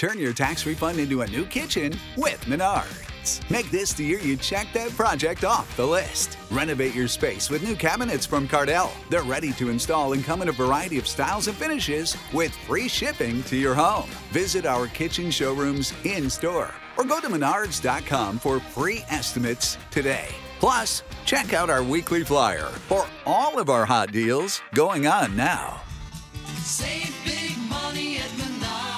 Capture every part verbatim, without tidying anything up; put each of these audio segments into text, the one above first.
turn your tax refund into a new kitchen with Menards. Make this the year you check that project off the list. Renovate your space with new cabinets from Cardell. They're ready to install and come in a variety of styles and finishes with free shipping to your home. Visit our kitchen showrooms in-store or go to menards dot com for free estimates today. Plus, check out our weekly flyer for all of our hot deals going on now. Save big money at Menards.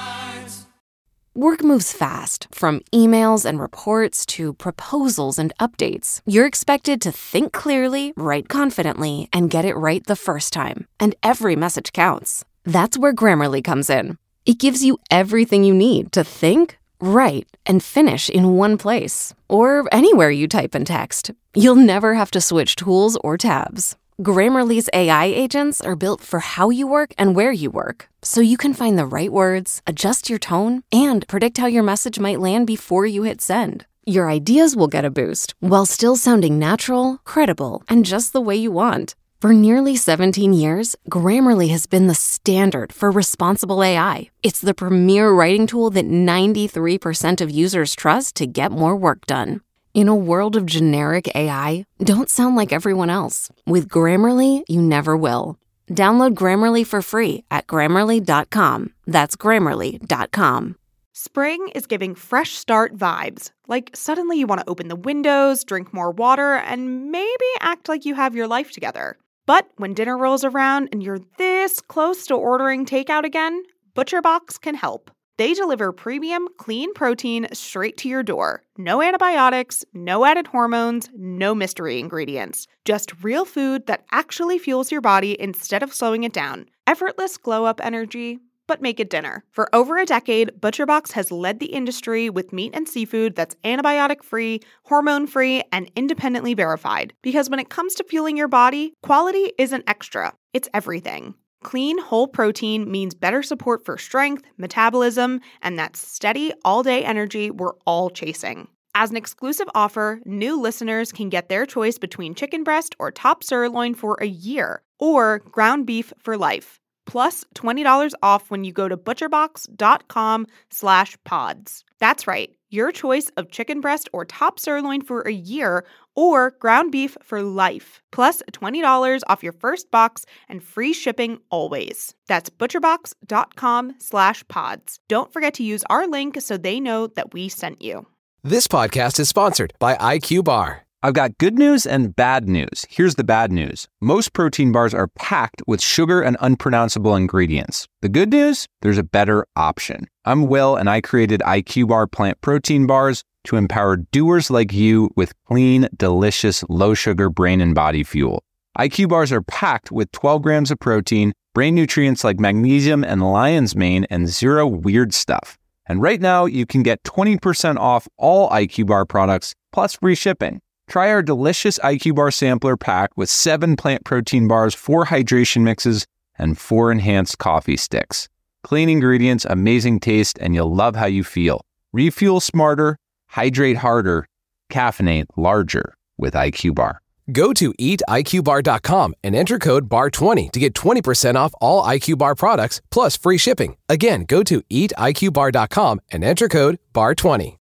Work moves fast, from emails and reports to proposals and updates. You're expected to think clearly, write confidently, and get it right the first time. And every message counts. That's where Grammarly comes in. It gives you everything you need to think, write, and finish in one place. Or anywhere you type and text. You'll never have to switch tools or tabs. Grammarly's A I agents are built for how you work and where you work, so you can find the right words, adjust your tone, and predict how your message might land before you hit send. Your ideas will get a boost while still sounding natural, credible, and just the way you want. For nearly seventeen years, Grammarly has been the standard for responsible A I. It's the premier writing tool that ninety-three percent of users trust to get more work done. In a world of generic A I, don't sound like everyone else. With Grammarly, you never will. Download Grammarly for free at grammarly dot com. That's grammarly dot com. Spring is giving fresh start vibes. Like suddenly you want to open the windows, drink more water, and maybe act like you have your life together. But when dinner rolls around and you're this close to ordering takeout again, ButcherBox can help. They deliver premium, clean protein straight to your door. No antibiotics, no added hormones, no mystery ingredients. Just real food that actually fuels your body instead of slowing it down. Effortless glow-up energy, but make it dinner. For over a decade, ButcherBox has led the industry with meat and seafood that's antibiotic-free, hormone-free, and independently verified. Because when it comes to fueling your body, quality isn't extra, it's everything. Clean, whole protein means better support for strength, metabolism, and that steady, all-day energy we're all chasing. As an exclusive offer, new listeners can get their choice between chicken breast or top sirloin for a year, or ground beef for life, plus twenty dollars off when you go to butcherbox.com slash pods. That's right, your choice of chicken breast or top sirloin for a year, or ground beef for life, plus twenty dollars off your first box and free shipping always. That's butcherbox.com slash pods. Don't forget to use our link so they know that we sent you. This podcast is sponsored by I Q Bar. I've got good news and bad news. Here's the bad news. Most protein bars are packed with sugar and unpronounceable ingredients. The good news? There's a better option. I'm Will, and I created I Q Bar plant protein bars to empower doers like you with clean, delicious, low-sugar brain and body fuel. I Q Bars are packed with twelve grams of protein, brain nutrients like magnesium and lion's mane, and zero weird stuff. And right now, you can get twenty percent off all I Q Bar products, plus free shipping. Try our delicious I Q Bar sampler pack with seven plant protein bars, four hydration mixes, and four enhanced coffee sticks. Clean ingredients, amazing taste, and you'll love how you feel. Refuel smarter, hydrate harder, caffeinate larger with I Q Bar. Go to eat I Q bar dot com and enter code bar twenty to get twenty percent off all I Q Bar products plus free shipping. Again, go to eat I Q bar dot com and enter code bar twenty.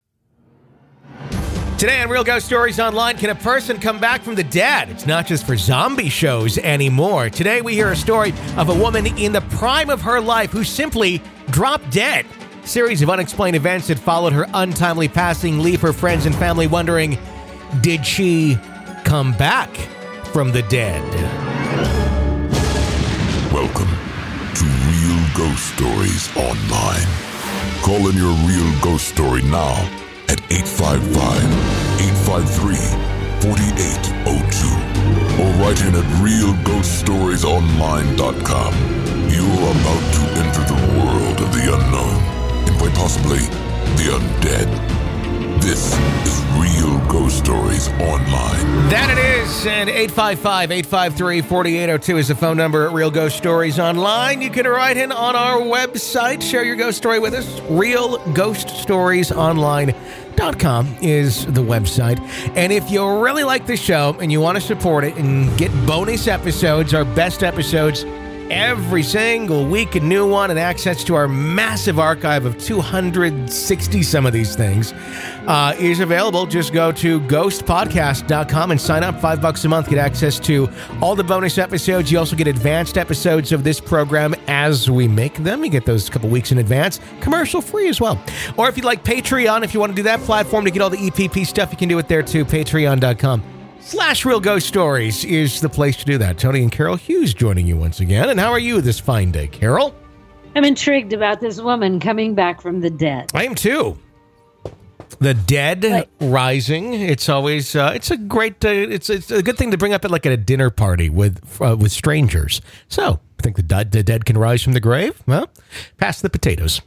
Today on Real Ghost Stories Online, can a person come back from the dead? It's not just for zombie shows anymore. Today we hear a story of a woman in the prime of her life who simply dropped dead. A series of unexplained events that followed her untimely passing leave her friends and family wondering, did she come back from the dead? Welcome to Real Ghost Stories Online. Call in your real ghost story now at eight five five, eight five three, four eight zero two or write in at real ghost stories online dot com. You're about to enter the world of the unknown and quite possibly the undead. This is Real Ghost Stories Online. That it is, and eight five five, eight five three, four eight zero two is the phone number at Real Ghost Stories Online. You can write in on our website, share your ghost story with us. real ghost stories online dot com is the website. And if you really like the show and you want to support it and get bonus episodes, our best episodes, every single week a new one, and access to our massive archive of two hundred sixty some of these things uh, is available. Just go to ghost podcast dot com and sign up. Five bucks a month. Get access to all the bonus episodes. You also get advanced episodes of this program as we make them. You get those a couple weeks in advance, commercial free as well. Or if you'd like Patreon, if you want to do that platform to get all the E P P stuff, you can do it there too. patreon dot com slash Real Ghost Stories is the place to do that. Tony and Carol Hughes joining you once again. And how are you this fine day, Carol? I'm intrigued about this woman coming back from the dead. I am too. The dead Right. rising. It's always uh, it's a great uh, it's it's a good thing to bring up at like at a dinner party with uh, with strangers. So I think the dead, the dead can rise from the grave. Well, pass the potatoes.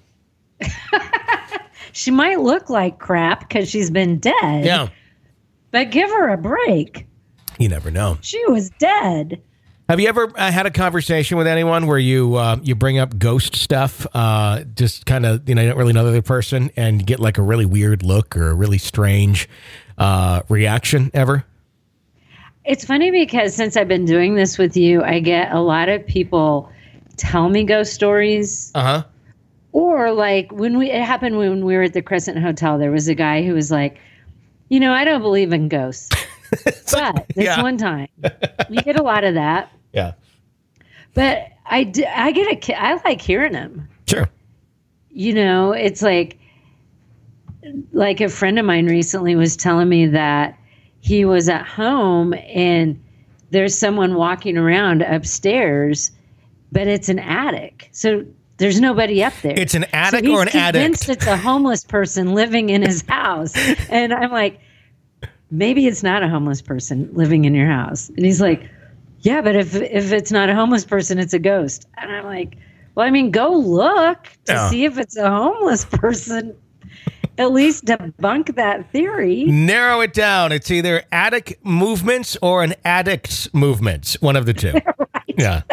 She might look like crap because she's been dead. Yeah, But give her a break. you never know. She was dead. Have you ever uh, had a conversation with anyone where you uh, you bring up ghost stuff, uh, just kind of, you know, you don't really know the other person, and you get like a really weird look or a really strange uh, reaction ever? It's funny because since I've been doing this with you, I get a lot of people tell me ghost stories. Uh-huh. Or like when we, it happened when we were at the Crescent Hotel, there was a guy who was like, you know, I don't believe in ghosts. But this yeah. one time, you get a lot of that. Yeah. But I, d- I get a, ki- I like hearing them. Sure. You know, it's like, like a friend of mine recently was telling me that he was at home and there's someone walking around upstairs, but it's an attic. So there's nobody up there. It's an attic so or an he's convinced addict? It's a homeless person living in his house. And I'm like, maybe it's not a homeless person living in your house. And he's like, yeah, but if if it's not a homeless person, it's a ghost. And I'm like, well, I mean, go look to Yeah. see if it's a homeless person. At least debunk that theory. Narrow it down. It's either attic movements or an addict's movements. One of the two. Right. Yeah.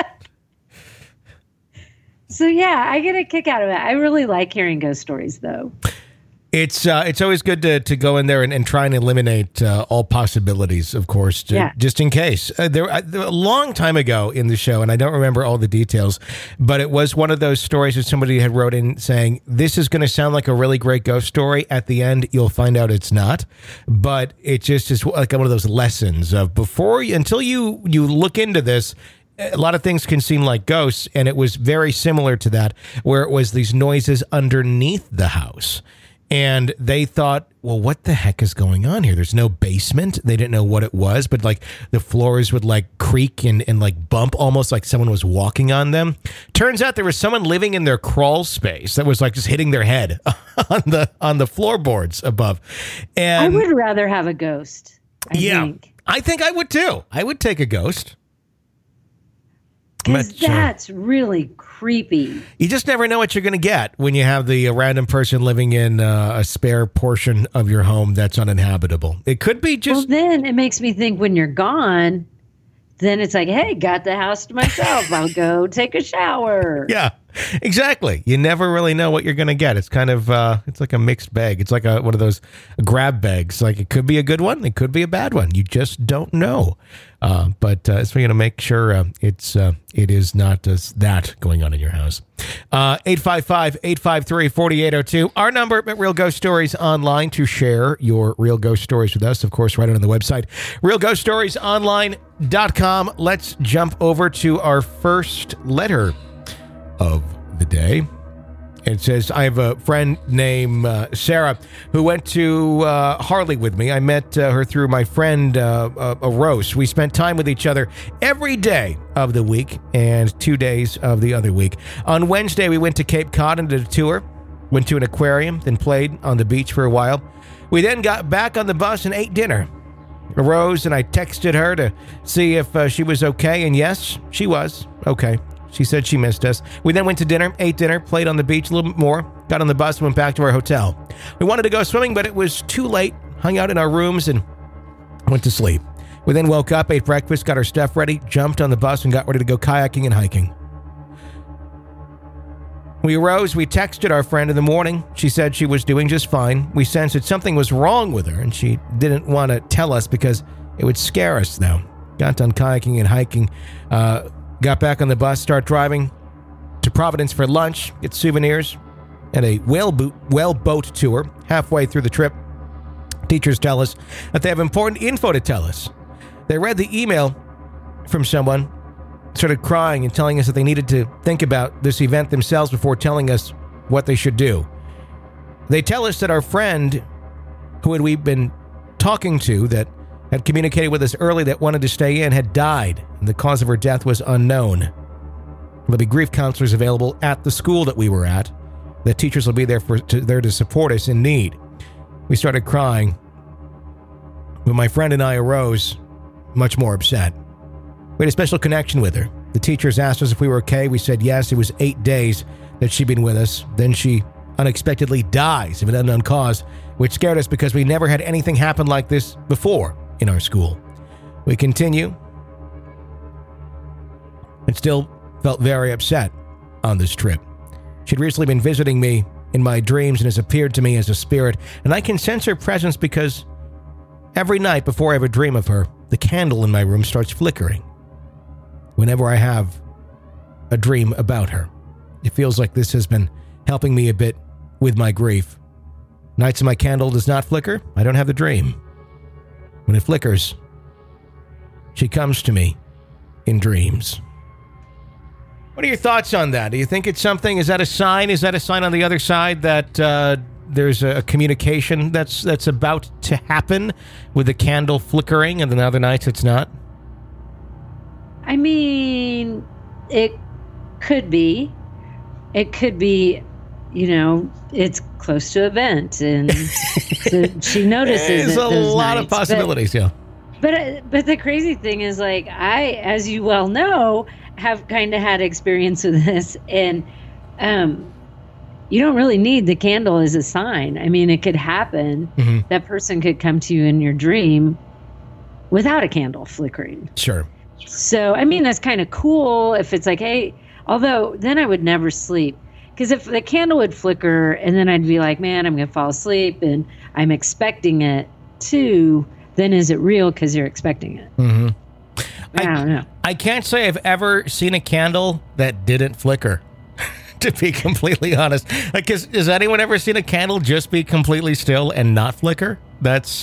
So yeah, I get a kick out of it. I really like hearing ghost stories, though. It's uh, it's always good to, to go in there and, and try and eliminate uh, all possibilities, of course, to, Yeah. just in case. Uh, there, uh, a long time ago in the show, and I don't remember all the details, but it was one of those stories that somebody had wrote in saying, this is going to sound like a really great ghost story. At the end, you'll find out it's not. But it just is like one of those lessons of before, you, until you, you look into this, a lot of things can seem like ghosts, and it was very similar to that, where it was these noises underneath the house. And they thought, well, what the heck is going on here? There's no basement. They didn't know what it was, but like the floors would like creak and, and like bump almost like someone was walking on them. Turns out there was someone living in their crawl space that was like just hitting their head on the on the floorboards above. And I would rather have a ghost. I yeah, think. I think I would too. I would take a ghost. Because But, uh, that's really creepy. You just never know what you're going to get when you have the uh, random person living in uh, a spare portion of your home that's uninhabitable. It could be Well, just... then it makes me think when you're gone, then it's like, hey, got the house to myself. I'll go take a shower. Yeah, exactly. You never really know what you're going to get. It's kind of, uh, it's like a mixed bag. It's like a, one of those grab bags. Like it could be a good one. It could be a bad one. You just don't know. Uh, but uh, it's going to make sure uh, it's uh, it is not just that going on in your house. Uh, eight five five, eight five three, four eight zero two. Our number at Real Ghost Stories Online to share your real ghost stories with us. Of course, right on the website, real ghost stories online dot com. Let's jump over to our first letter of the day. It says, I have a friend named uh, Sarah who went to uh, Harley with me. I met uh, her through my friend uh, uh, Rose. We spent time with each other every day of the week and two days of the other week. On Wednesday, we went to Cape Cod and did a tour, went to an aquarium, then played on the beach for a while. We then got back on the bus and ate dinner. Rose and I texted her to see if uh, she was okay, and yes, she was okay. She said she missed us. We then went to dinner, ate dinner, played on the beach a little bit more, got on the bus, and went back to our hotel. We wanted to go swimming, but it was too late, hung out in our rooms, and went to sleep. We then woke up, ate breakfast, got our stuff ready, jumped on the bus, and got ready to go kayaking and hiking. We arose, we texted our friend in the morning. She said she was doing just fine. We sensed that something was wrong with her, and she didn't want to tell us because it would scare us now. Got done kayaking and hiking. Uh, Got back on the bus, start driving to Providence for lunch, get souvenirs, and a whale boat, whale boat tour. Halfway through the trip, teachers tell us that they have important info to tell us. They read the email from someone, started crying and telling us that they needed to think about this event themselves before telling us what they should do. They tell us that our friend who had we been talking to that had communicated with us early that wanted to stay in had died, and the cause of her death was unknown. There'll be grief counselors available at the school that we were at. The teachers will be there for to, there to support us in need. We started crying, but my friend and I arose much more upset. We had a special connection with her. The teachers asked us if we were okay. We said yes. It was eight days that she'd been with us. Then she unexpectedly dies of an unknown cause, which scared us because we never had anything happen like this before in our school. We continue and still felt very upset on this trip. She'd recently been visiting me in my dreams and has appeared to me as a spirit, and I can sense her presence because every night before I have a dream of her, the candle in my room starts flickering. Whenever I have a dream about her, it feels like this has been helping me a bit with my grief. Nights my candle does not flicker, I don't have the dream. When it flickers, she comes to me in dreams. What are your thoughts on that? Do you think it's something? Is that a sign? Is that a sign on the other side that uh, there's a communication that's that's about to happen with the candle flickering, and then other nights it's not? I mean, it could be. It could be, you know, it's close to event, and so she notices There's it a those lot nights, of possibilities, but, yeah. But but the crazy thing is, like, I, as you well know, have kind of had experience with this, and um, you don't really need the candle as a sign. I mean, it could happen. Mm-hmm. That person could come to you in your dream without a candle flickering. Sure. So, I mean, that's kind of cool if it's like, hey, although then I would never sleep. Because if the candle would flicker and then I'd be like, man, I'm going to fall asleep and I'm expecting it too, then is it real because you're expecting it? Mm-hmm. I, I don't know. I can't say I've ever seen a candle that didn't flicker, to be completely honest. Like, is, has anyone ever seen a candle just be completely still and not flicker? That's...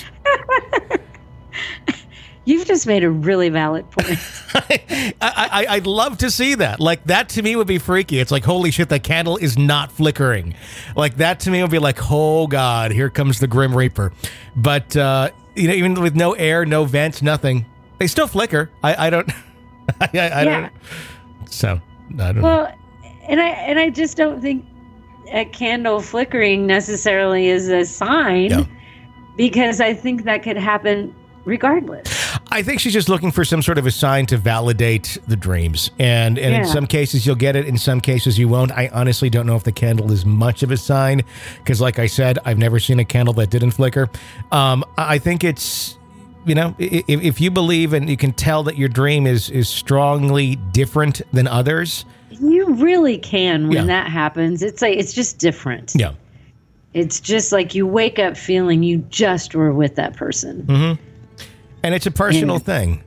You've just made a really valid point. I, I, I'd love to see that. Like, that to me would be freaky. It's like, holy shit, the candle is not flickering. Like, that to me would be like, oh, God, here comes the Grim Reaper. But, uh, you know, even with no air, no vents, nothing, they still flicker. I, I don't... I, I, I yeah. don't... So, I don't well, know. and I, and I just don't think a candle flickering necessarily is a sign, yeah. because I think that could happen regardless. I think she's just looking for some sort of a sign to validate the dreams. And, and yeah. in some cases you'll get it, in some cases you won't. I honestly don't know if the candle is much of a sign, because like I said, I've never seen a candle that didn't flicker. Um, I think it's, you know, if, if you believe and you can tell that your dream is, is strongly different than others. You really can when yeah. that happens. It's like, it's just different. Yeah. It's just like you wake up feeling you just were with that person. Mm-hmm. And it's a personal and, thing.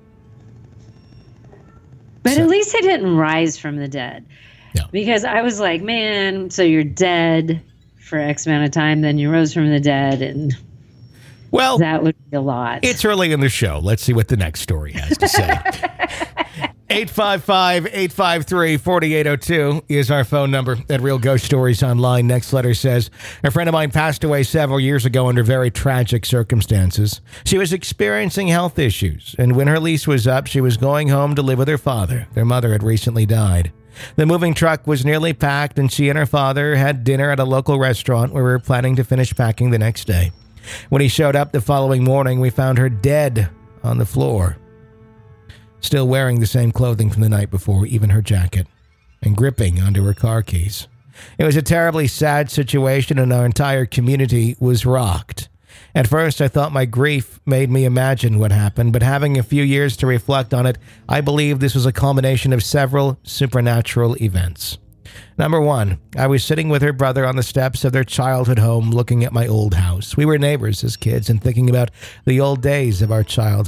But so. At least I didn't rise from the dead. Yeah. Because I was like, man, so you're dead for X amount of time, then you rose from the dead, and well, that would be a lot. It's early in the show. Let's see what the next story has to say. eight five five, eight five three, four eight zero two is our phone number at Real Ghost Stories Online. Next letter says, a friend of mine passed away several years ago under very tragic circumstances. She was experiencing health issues, and when her lease was up, she was going home to live with her father. Their mother had recently died. The moving truck was nearly packed, and she and her father had dinner at a local restaurant where we were planning to finish packing the next day. When he showed up the following morning, we found her dead on the floor, still wearing the same clothing from the night before, even her jacket, and gripping onto her car keys. It was a terribly sad situation, and our entire community was rocked. At first, I thought my grief made me imagine what happened, but having a few years to reflect on it, I believe this was a culmination of several supernatural events. Number one, I was sitting with her brother on the steps of their childhood home looking at my old house. We were neighbors as kids and thinking about the old days of our childhood.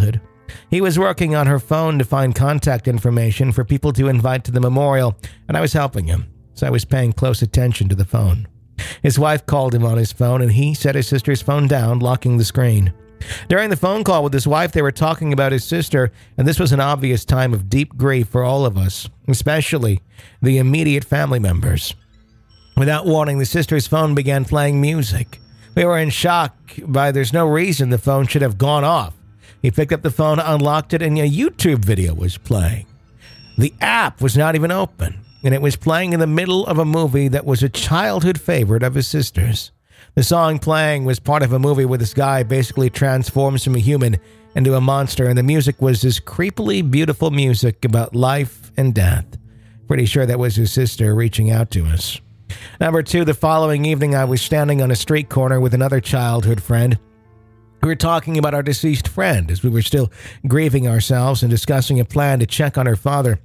He was working on her phone to find contact information for people to invite to the memorial, and I was helping him, so I was paying close attention to the phone. His wife called him on his phone, and he set his sister's phone down, locking the screen. During the phone call with his wife, they were talking about his sister, and this was an obvious time of deep grief for all of us, especially the immediate family members. Without warning, the sister's phone began playing music. We were in shock by there's no reason the phone should have gone off. He picked up the phone, unlocked it, and a YouTube video was playing. The app was not even open, and it was playing in the middle of a movie that was a childhood favorite of his sister's. The song playing was part of a movie where this guy basically transforms from a human into a monster, and the music was this creepily beautiful music about life and death. Pretty sure that was his sister reaching out to us. Number two, the following evening, I was standing on a street corner with another childhood friend. We were talking about our deceased friend as we were still grieving ourselves and discussing a plan to check on her father.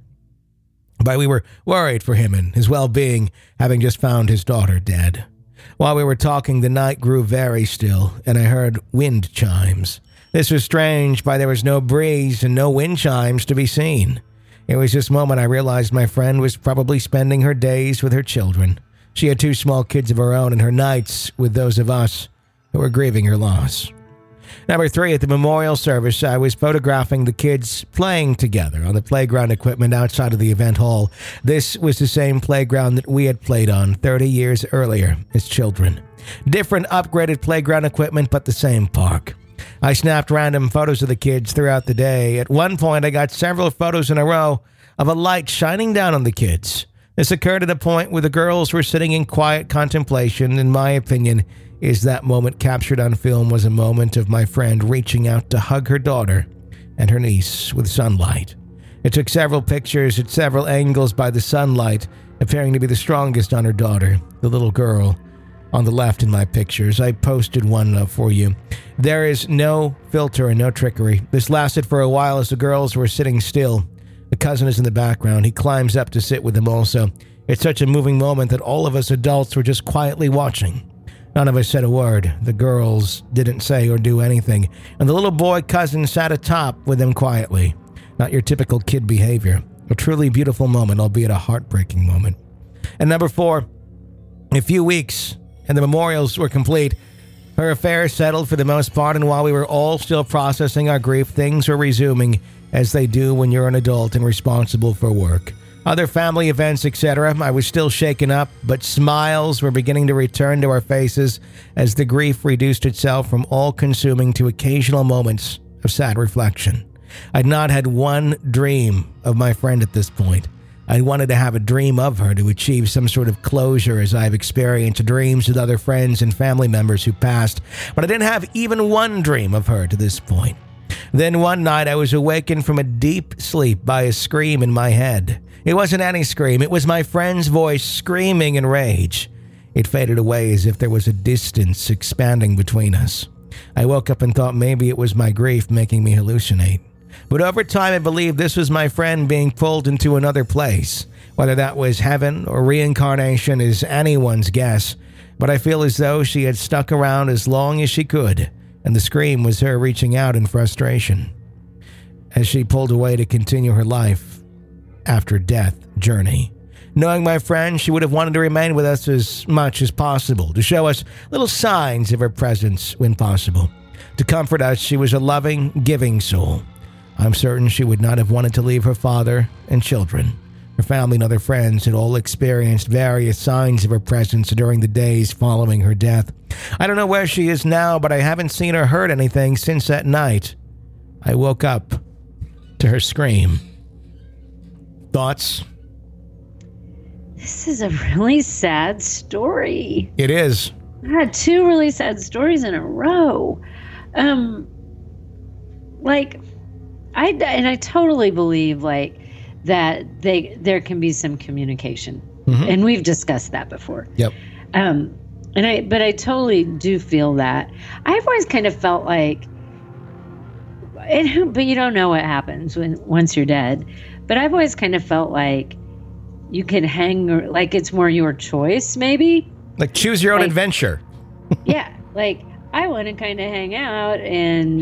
But we were worried for him and his well-being, having just found his daughter dead. While we were talking, the night grew very still, and I heard wind chimes. This was strange, but there was no breeze and no wind chimes to be seen. It was this moment I realized my friend was probably spending her days with her children. She had two small kids of her own, and her nights with those of us who were grieving her loss. Number three, at the memorial service, I was photographing the kids playing together on the playground equipment outside of the event hall. This was the same playground that we had played on thirty years earlier as children. Different upgraded playground equipment, but the same park. I snapped random photos of the kids throughout the day. At one point, I got several photos in a row of a light shining down on the kids. This occurred at a point where the girls were sitting in quiet contemplation. In my opinion, is that moment captured on film was a moment of my friend reaching out to hug her daughter and her niece with sunlight. It took several pictures at several angles by the sunlight, appearing to be the strongest on her daughter, the little girl on the left in my pictures. I posted one up for you. There is no filter and no trickery. This lasted for a while as the girls were sitting still. The cousin is in the background. He climbs up to sit with them also. It's such a moving moment that all of us adults were just quietly watching. None of us said a word. The girls didn't say or do anything, and the little boy cousin sat atop with them quietly. Not your typical kid behavior. A truly beautiful moment, albeit a heartbreaking moment. And number four, a few weeks, and the memorials were complete. Her affairs settled for the most part, and while we were all still processing our grief, things were resuming as they do when you're an adult and responsible for work. Other family events, et cetera. I was still shaken up, but smiles were beginning to return to our faces as the grief reduced itself from all-consuming to occasional moments of sad reflection. I'd not had one dream of my friend at this point. I wanted to have a dream of her to achieve some sort of closure as I've experienced dreams with other friends and family members who passed, but I didn't have even one dream of her to this point. Then one night I was awakened from a deep sleep by a scream in my head. It wasn't any scream, it was my friend's voice screaming in rage. It faded away as if there was a distance expanding between us. I woke up and thought maybe it was my grief making me hallucinate. But over time I believed this was my friend being pulled into another place. Whether that was heaven or reincarnation is anyone's guess, but I feel as though she had stuck around as long as she could, and the scream was her reaching out in frustration as she pulled away to continue her life after death journey. Knowing my friend, she would have wanted to remain with us as much as possible, to show us little signs of her presence when possible. To comfort us, she was a loving, giving soul. I'm certain she would not have wanted to leave her father and children. Her family and other friends had all experienced various signs of her presence during the days following her death. I don't know where she is now, but I haven't seen or heard anything since that night. I woke up to her scream. Thoughts? This is a really sad story. It is. I had two really sad stories in a row. Um, like, I and I totally believe like that they there can be some communication, mm-hmm. and we've discussed that before. Yep. Um, and I but I totally do feel that. I've always kind of felt like, and who, but you don't know what happens when once you're dead. But I've always kind of felt like you can hang, or like it's more your choice, maybe. Like choose your own like, adventure. Yeah, like I want to kind of hang out and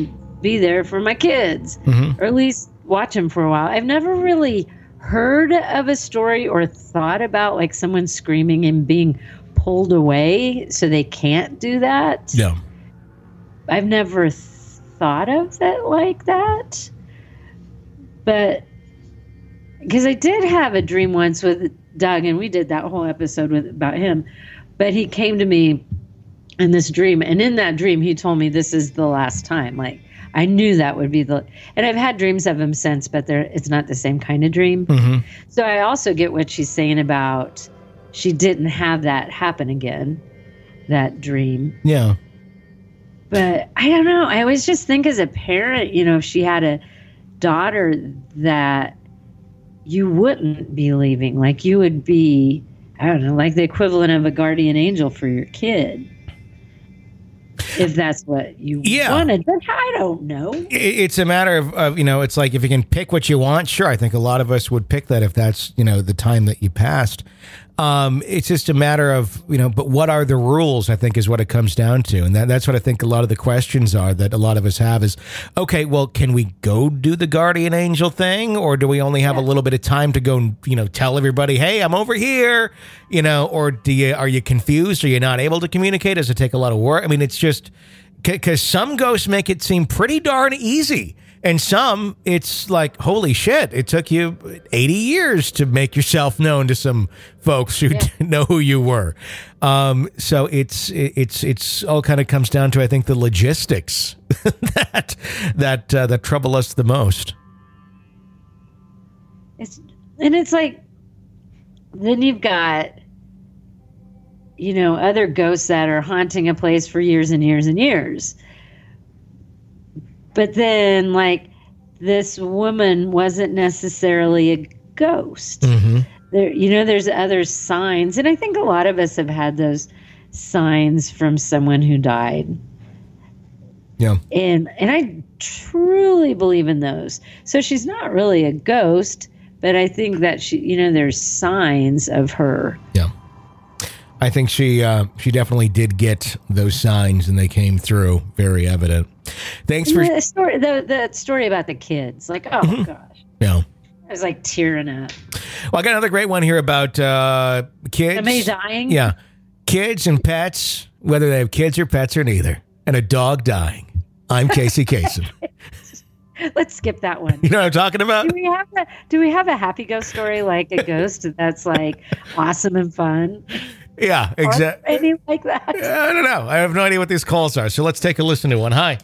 be there for my kids, Mhm. or at least watch them for a while. I've never really heard of a story or thought about like someone screaming and being pulled away so they can't do that. Yeah. I've never th- thought of it like that. But because I did have a dream once with Doug, and we did that whole episode with about him. But he came to me in this dream, and in that dream, he told me this is the last time. Like I knew that would be the, and I've had dreams of him since, but they're it's not the same kind of dream. Mm-hmm. So I also get what she's saying about she didn't have that happen again, that dream. Yeah. But I don't know. I always just think as a parent, you know, if she had a daughter that you wouldn't be leaving, like you would be, I don't know, like the equivalent of a guardian angel for your kid. If that's what you Yeah. wanted. But I don't know. It- It's a matter of, of, you know, it's like if you can pick what you want, sure. I think a lot of us would pick that if that's, you know, the time that you passed. Um, it's just a matter of, you know, but what are the rules, I think is what it comes down to. And that, that's what I think a lot of the questions are that a lot of us have is, okay, well, can we go do the guardian angel thing? Or do we only have yeah. a little bit of time to go and, you know, tell everybody, hey, I'm over here, you know, or do you, are you confused? Are you not able to communicate? Does it take a lot of work? I mean, it's just because some ghosts make it seem pretty darn easy. And some, it's like, holy shit, it took you eighty years to make yourself known to some folks who yeah. didn't know who you were. Um, so it's it's it's all kind of comes down to, I think, the logistics that that uh, that trouble us the most. It's and it's like, then you've got, you know, other ghosts that are haunting a place for years and years and years. But then, like, this woman wasn't necessarily a ghost. Mm-hmm. There, you know, there's other signs. And I think a lot of us have had those signs from someone who died. Yeah. And and I truly believe in those. So she's not really a ghost, but I think that she, you know, there's signs of her. Yeah. I think she uh, she definitely did get those signs, and they came through, very evident. Thanks for the story. The, the story about the kids, like, oh mm-hmm. gosh, yeah, I was like tearing up. Well, I got another great one here about uh, kids. Somebody dying. Yeah, kids and pets, whether they have kids or pets or neither, and a dog dying. I'm Casey Kasem. Let's skip that one. You know what I'm talking about? Do we have a Do we have a happy ghost story like a ghost that's like awesome and fun? Yeah, exactly. Anything like that? I don't know. I have no idea what these calls are. So let's take a listen to one. Hi.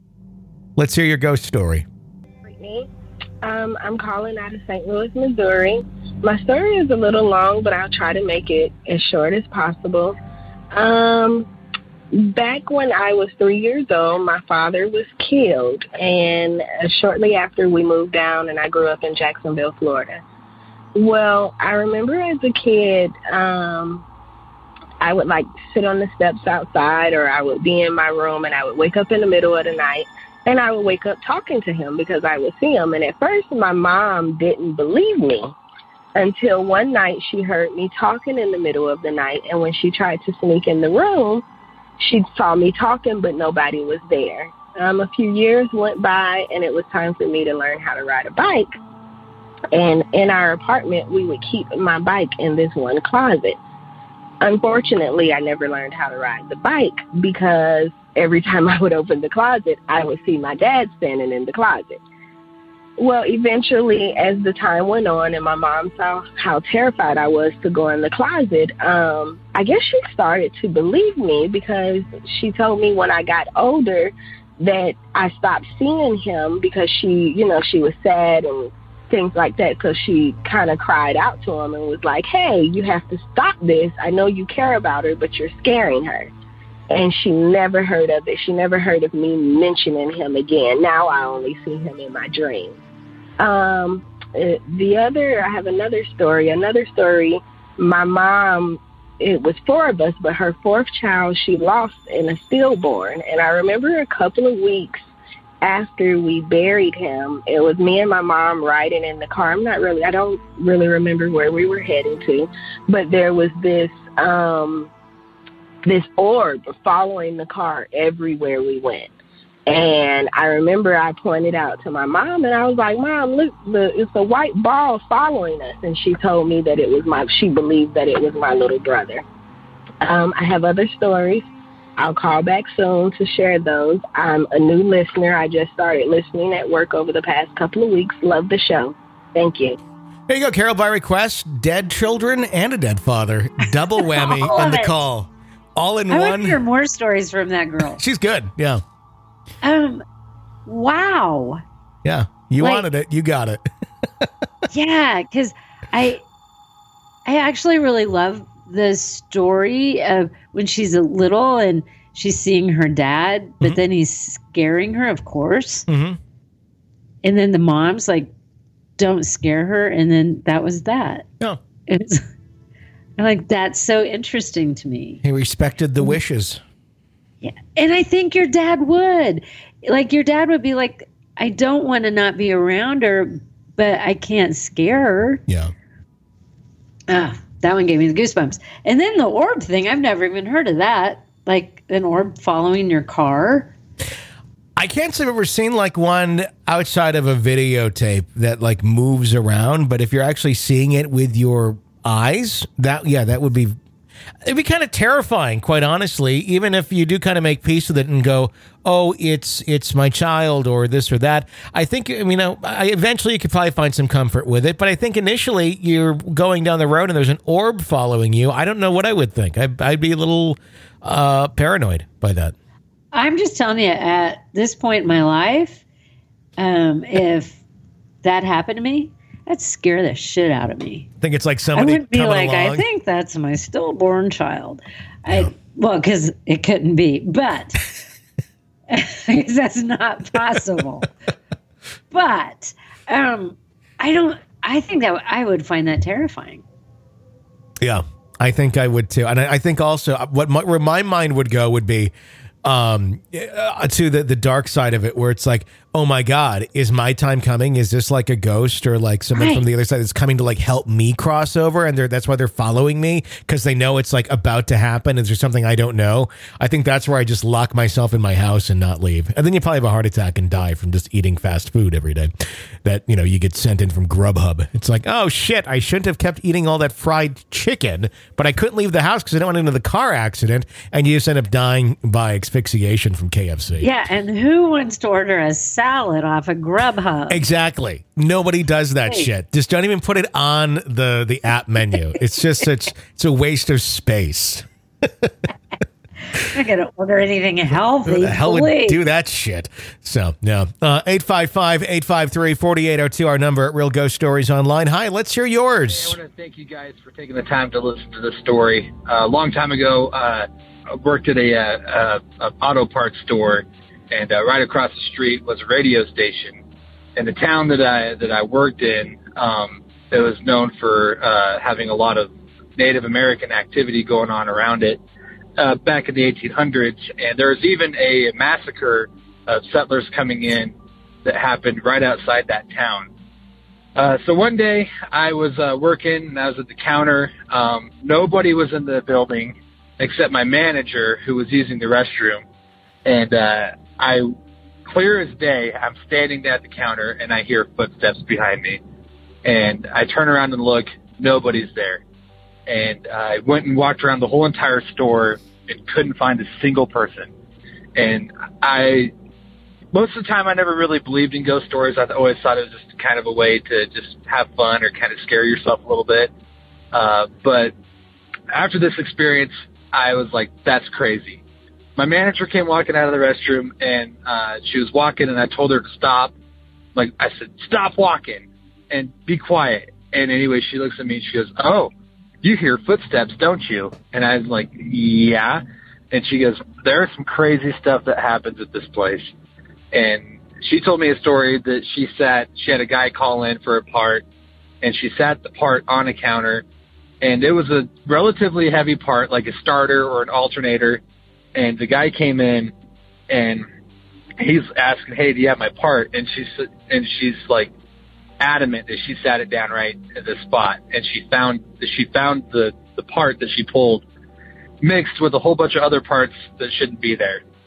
Let's hear your ghost story. Brittany. Um, I'm calling out of Saint Louis, Missouri. My story is a little long, but I'll try to make it as short as possible. Um, back when I was three years old, my father was killed. And uh, shortly after, we moved down, and I grew up in Jacksonville, Florida. Well, I remember as a kid, um, I would like sit on the steps outside, or I would be in my room, and I would wake up in the middle of the night, and I would wake up talking to him because I would see him. And at first, my mom didn't believe me until one night she heard me talking in the middle of the night. And when she tried to sneak in the room, she saw me talking, but nobody was there. Um, a few years went by, and it was time for me to learn how to ride a bike. And in our apartment, we would keep my bike in this one closet. Unfortunately, I never learned how to ride the bike because every time I would open the closet, I would see my dad standing in the closet. Well, eventually, as the time went on and my mom saw how terrified I was to go in the closet, um, I guess she started to believe me because she told me when I got older that I stopped seeing him because she, you know, she was sad and things like that, because she kind of cried out to him and was like, hey, you have to stop this. I know you care about her, but you're scaring her. And she never heard of it. She never heard of me mentioning him again. Now I only see him in my dreams. Um, the other, I have another story. Another story, my mom, it was four of us, but her fourth child she lost in a stillborn. And I remember a couple of weeks after we buried him, it was me and my mom riding in the car. I'm not really, I don't really remember where we were heading to, but there was this, um, this orb following the car everywhere we went. And I remember I pointed out to my mom, and I was like, Mom, look, the, it's a white ball following us. And she told me that it was my, she believed that it was my little brother. Um, I have other stories. I'll call back soon to share those. I'm a new listener. I just started listening at work over the past couple of weeks. Love the show. Thank you. There you go, Carol, by request, dead children and a dead father. Double whammy on the it. call. All in I one. want to hear more stories from that girl. She's good, yeah. Um, wow. Yeah, you Like- wanted it. You got it. Yeah, because I, I actually really love the story of when she's a little and she's seeing her dad, but Mm-hmm. then he's scaring her, of course. Mm-hmm. And then the mom's like, don't scare her. And then that was that. No. It's I'm like, that's so interesting to me. He respected the wishes. Yeah. And I think your dad would. Like, your dad would be like, I don't want to not be around her, but I can't scare her. Yeah. Ah, that one gave me the goosebumps. And then the orb thing, I've never even heard of that. Like an orb following your car. I can't say I've ever seen like one outside of a videotape that like moves around, but if you're actually seeing it with your eyes, that, yeah, that would be, it'd be kind of terrifying, quite honestly, even if you do kind of make peace with it and go, oh, it's it's my child or this or that. I think, I mean, I, eventually you could probably find some comfort with it, but I think initially you're going down the road and there's an orb following you. I don't know what I would think. I'd, I'd be a little uh, paranoid by that. I'm just telling you, at this point in my life, um, if that happened to me, that'd scare the shit out of me. I think it's like I somebody wouldn't be coming like, along. I think that's my stillborn child. I well, because it couldn't be, but because that's not possible. But um, I don't. I think that I would find that terrifying. Yeah, I think I would too. And I, I think also what my, where my mind would go would be um, uh, to the, the dark side of it, where it's like, oh my God, is my time coming? Is this like a ghost or like someone Right. from the other side that's coming to like help me cross over? And they're, that's why they're following me, because they know it's like about to happen. Is there something I don't know? I think that's where I just lock myself in my house and not leave. And then you probably have a heart attack and die from just eating fast food every day that, you know, you get sent in from Grubhub. It's like, oh shit, I shouldn't have kept eating all that fried chicken, but I couldn't leave the house because I don't want into the car accident. And you just end up dying by asphyxiation from K F C. Yeah, and who wants to order a salad off a Grubhub? Exactly. Nobody does that Hey. shit. Just don't even put it on the, the app menu. It's just such, it's a waste of space. I'm not gonna order anything healthy. Who the hell would please. do that shit? So, no. Uh, eight five five, eight five three, four eight zero two, our number at Real Ghost Stories Online. Hi, let's hear yours. I want to thank you guys for taking the time to listen to this story. Uh, a long time ago, uh, I worked at a, uh, uh, a auto parts store, and uh, right across the street was a radio station. And the town that I that I worked in, um, it was known for uh, having a lot of Native American activity going on around it uh, back in the eighteen hundreds. And there was even a massacre of settlers coming in that happened right outside that town. Uh, so one day I was uh, working and I was at the counter. Um, nobody was in the building except my manager, who was using the restroom. And uh, I, clear as day, I'm standing at the counter and I hear footsteps behind me. And I turn around and look, nobody's there. And I went and walked around the whole entire store and couldn't find a single person. And I, most of the time, I never really believed in ghost stories. I always thought it was just kind of a way to just have fun or kind of scare yourself a little bit. Uh, but after this experience, I was like, that's crazy. My manager came walking out of the restroom, and uh, she was walking, and I told her to stop. Like, I said, stop walking and be quiet. And anyway, she looks at me, and she goes, oh, you hear footsteps, don't you? And I was like, yeah. And she goes, there's some crazy stuff that happens at this place. And she told me a story that she sat, she had a guy call in for a part, and she sat the part on a counter, and it was a relatively heavy part, like a starter or an alternator, and the guy came in, and he's asking, hey, do you have my part? And she's, and she's like adamant that she sat it down right at the spot, and she found, she found the, the part that she pulled mixed with a whole bunch of other parts that shouldn't be there.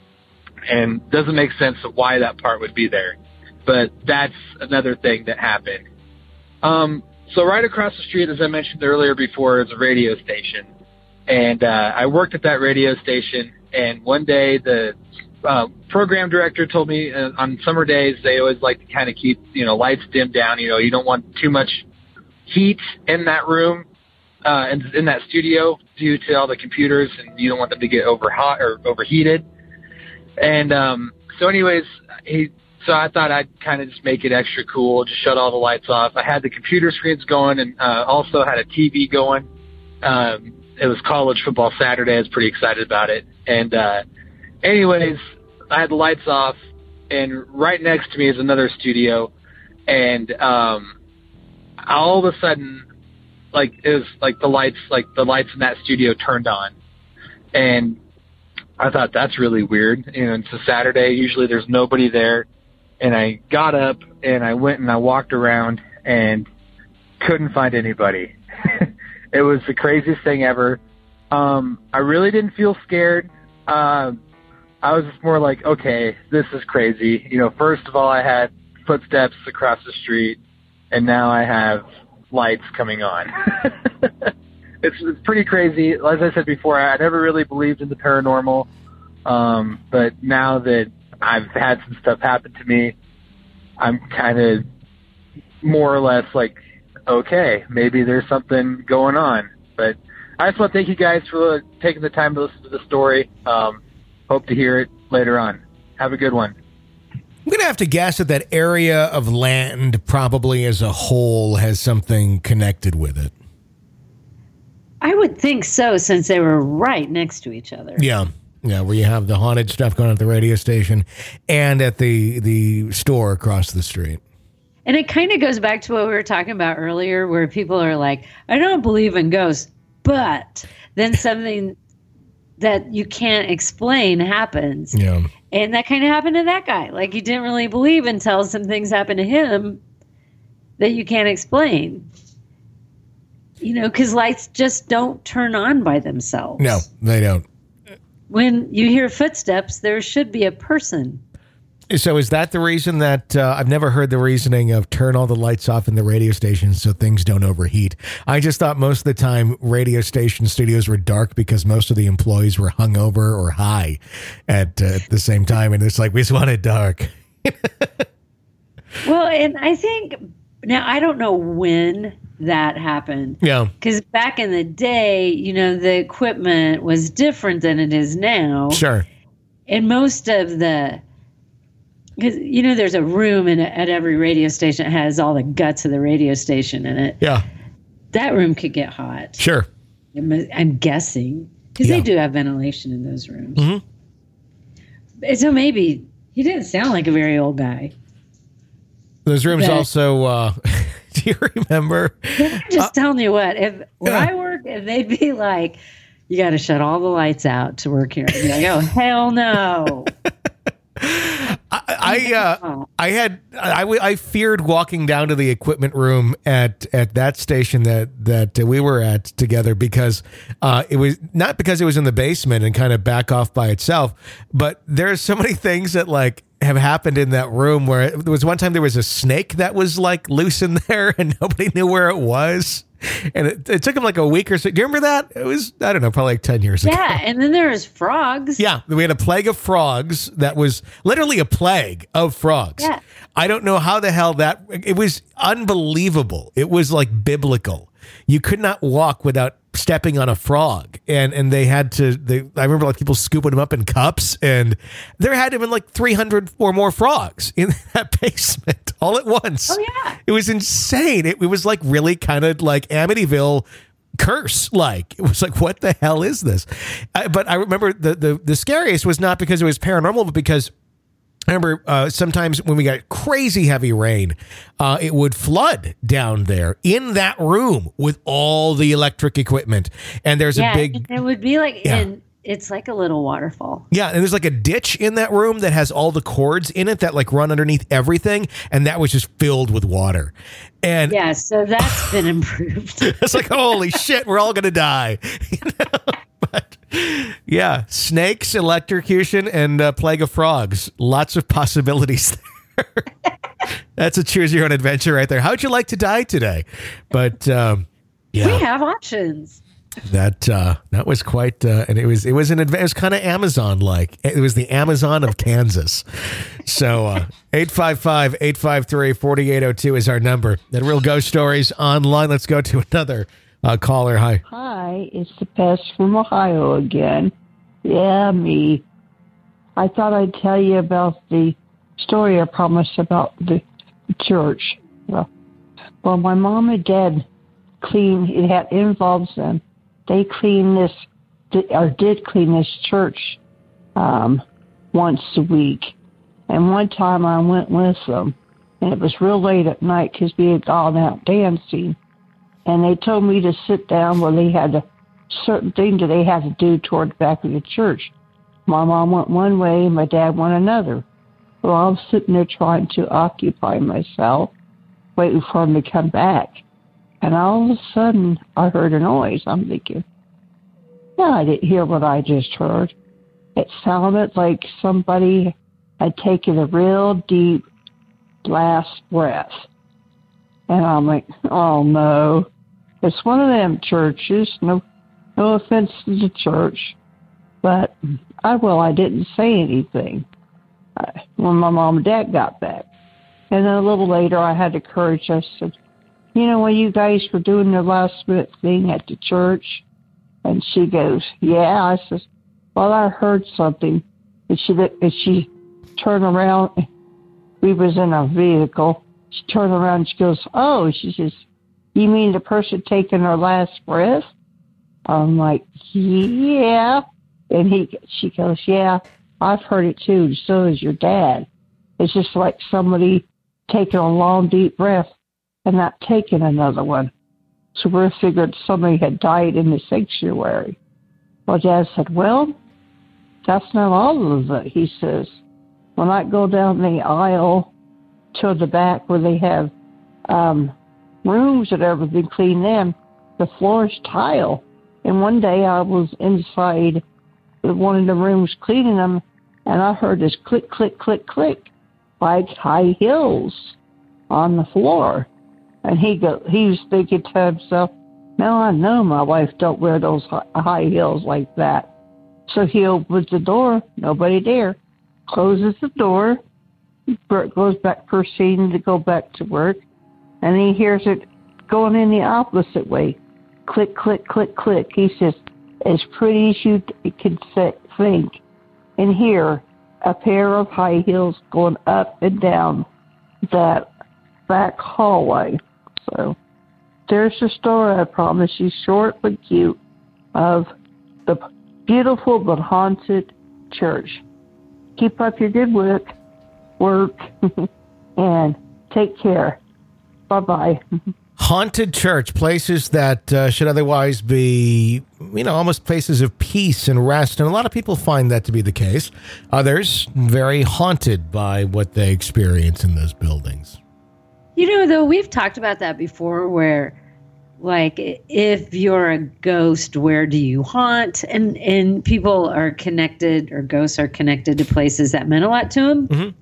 and doesn't make sense of why that part would be there. But that's another thing that happened. Um, so right across the street, as I mentioned earlier before, is a radio station. And uh, I worked at that radio station, and one day the uh, program director told me uh, on summer days they always like to kind of keep, you know, lights dimmed down. You know, you don't want too much heat in that room, uh, in, in that studio due to all the computers, and you don't want them to get over hot or overheated. And um, so anyways, he, so I thought I'd kind of just make it extra cool, just shut all the lights off. I had the computer screens going, and uh, also had a T V going. Um, it was College Football Saturday. I was pretty excited about it. And uh, anyways, I had the lights off, and right next to me is another studio. And um, all of a sudden, like it was like the lights, like the lights in that studio turned on. And I thought that's really weird. You know, it's a Saturday. Usually there's nobody there. And I got up and I went and I walked around and couldn't find anybody. It was the craziest thing ever. Um, I really didn't feel scared. Uh, I was just more like, okay, this is crazy. You know, first of all, I had footsteps across the street, and now I have lights coming on. it's, it's pretty crazy. As I said before, I never really believed in the paranormal. Um, but now that I've had some stuff happen to me, I'm kind of more or less like, okay, maybe there's something going on. But I just want to thank you guys for taking the time to listen to the story. Um, hope to hear it later on. Have a good one. I'm going to have to guess that that area of land probably as a whole has something connected with it. I would think so, since they were right next to each other. Yeah. Yeah, where you have the haunted stuff going on at the radio station and at the, the store across the street. And it kind of goes back to what we were talking about earlier, where people are like, I don't believe in ghosts, but then something that you can't explain happens. Yeah. And that kind of happened to that guy. Like, he didn't really believe until some things happened to him that you can't explain. You know, because lights just don't turn on by themselves. No, they don't. When you hear footsteps, there should be a person. So is that the reason that uh, I've never heard the reasoning of turn all the lights off in the radio station so things don't overheat? I just thought most of the time radio station studios were dark because most of the employees were hungover or high at, uh, at the same time. And it's like, we just want it dark. Well, and I think now I don't know when that happened. Yeah. Because back in the day, you know, the equipment was different than it is now. Sure. And most of the... Because, you know, there's a room in at every radio station that has all the guts of the radio station in it. Yeah. That room could get hot. Sure. I'm, I'm guessing. Because Yeah. they do have ventilation in those rooms. Mm-hmm. And so maybe he didn't sound like a very old guy. Those rooms But- also, uh, do you remember? I'm just telling you what, if where yeah. I work, if they'd be like, you got to shut all the lights out to work here. I'd be like, oh, hell no. I I, uh, I had I, I feared walking down to the equipment room at, at that station that that we were at together because uh, it was not because it was in the basement and kind of back off by itself, but there's so many things that like have happened in that room where it, there was one time there was a snake that was like loose in there and nobody knew where it was. And it, it took him like a week or so. Do you remember that? It was, I don't know, probably like ten years ago. Yeah, and then there was frogs. Yeah, we had a plague of frogs that was literally a plague of frogs. Yeah. I don't know how the hell that, it was unbelievable. It was like biblical. You could not walk without stepping on a frog. And and they had to, they, I remember like people scooping them up in cups, and there had to have been like three hundred or more frogs in that basement all at once. Oh, yeah. It was insane. It, it was like really kind of like Amityville curse like. It was like, what the hell is this? Uh, but I remember the, the the scariest was not because it was paranormal, but because I remember uh, sometimes when we got crazy heavy rain, uh, it would flood down there in that room with all the electric equipment. And there's yeah, a big... it would be like, Yeah. in, it's like a little waterfall. Yeah, and there's like a ditch in that room that has all the cords in it that like run underneath everything. And that was just filled with water. And Yeah, so that's been improved. it's like, holy shit, we're all going to die. You know? But Yeah, snakes, electrocution, and uh, plague of frogs. Lots of possibilities there. That's a choose your own adventure right there. How'd you like to die today? But um, yeah, we have options. That uh, that was quite, uh, and it was it was an adv- it was kind of Amazon like. It was the Amazon of Kansas. So uh, eight five five, eight five three, four eight zero two is our number. That Real Ghost Stories online. Let's go to another uh, caller. Hi. Hi, it's the pest from Ohio again. Yeah, me. I thought I'd tell you about the story I promised about the church. Well, well my mom and dad cleaned, it had involves them. They cleaned this, or did clean this church um, once a week. And one time I went with them, and it was real late at night because we had gone out dancing. And they told me to sit down where they had a certain thing that they had to do toward the back of the church. My mom went one way, my dad went another. Well, I was sitting there trying to occupy myself, waiting for him to come back. And all of a sudden, I heard a noise. I'm thinking, no, I didn't hear what I just heard. It sounded like somebody had taken a real deep last breath. And I'm like, oh, no. It's one of them churches. No, no offense to the church. But I, well, I didn't say anything uh, when my mom and dad got back. And then a little later, I had the courage. I said, you know, when you guys were doing the last minute thing at the church? And she goes, yeah. I says, well, I heard something. And she, and she turned around. We was in a vehicle. She turned around and she goes, oh, she says, you mean the person taking her last breath? I'm like, yeah. And he, she goes, yeah, I've heard it too. So has your dad. It's just like somebody taking a long, deep breath and not taking another one. So we figured somebody had died in the sanctuary. Well, Dad said, well, that's not all of it. He says, when I go down the aisle to the back where they have um, rooms and everything, clean them, the floor is tile. And one day I was inside one of the rooms cleaning them, and I heard this click, click, click, click, like high heels on the floor. And he go, he was thinking to himself, now I know my wife don't wear those high heels like that. So he opens the door, nobody there, closes the door, goes back, proceeding to go back to work, and he hears it going in the opposite way. Click, click, click, click. He says, as pretty as you can think and hear a pair of high heels going up and down that back hallway. So there's the story, I promise you, short but cute, of the beautiful but haunted church. Keep up your good work, work, and take care. Bye-bye. Haunted church, places that uh, should otherwise be, you know, almost places of peace and rest. And a lot of people find that to be the case. Others very haunted by what they experience in those buildings. You know, though, we've talked about that before where, like, if you're a ghost, where do you haunt? And, and people are connected, or ghosts are connected to places that meant a lot to them. Mm-hmm.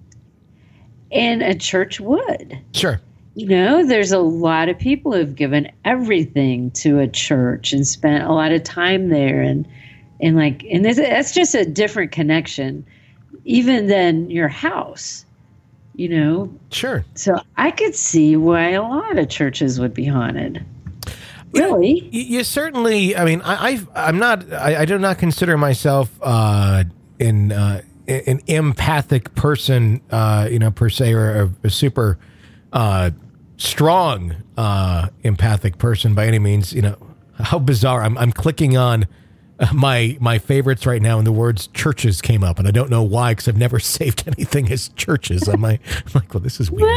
And a church would. Sure. You know, there's a lot of people who've given everything to a church and spent a lot of time there. And, and like, and that's just a different connection, even than your house, you know? Sure. So I could see why a lot of churches would be haunted. Really? You, you certainly, I mean, I, I've, I'm not, I, I do not consider myself uh, in, uh, an empathic person, uh, you know, per se, or a, a super uh, strong uh, empathic person by any means. You know, how bizarre. I'm, I'm clicking on my my favorites right now, and the words churches came up, and I don't know why, because I've never saved anything as churches. I'm like, I'm like, well, this is weird.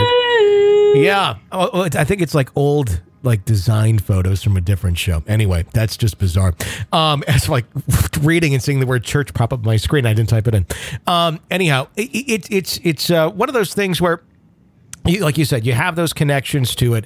Yeah. Oh, I think it's like old, like designed photos from a different show. Anyway, that's just bizarre. Um, as like reading and seeing the word church pop up on my screen, I didn't type it in. Um, anyhow, it, it, it's it's uh, one of those things where, you, like you said, you have those connections to it,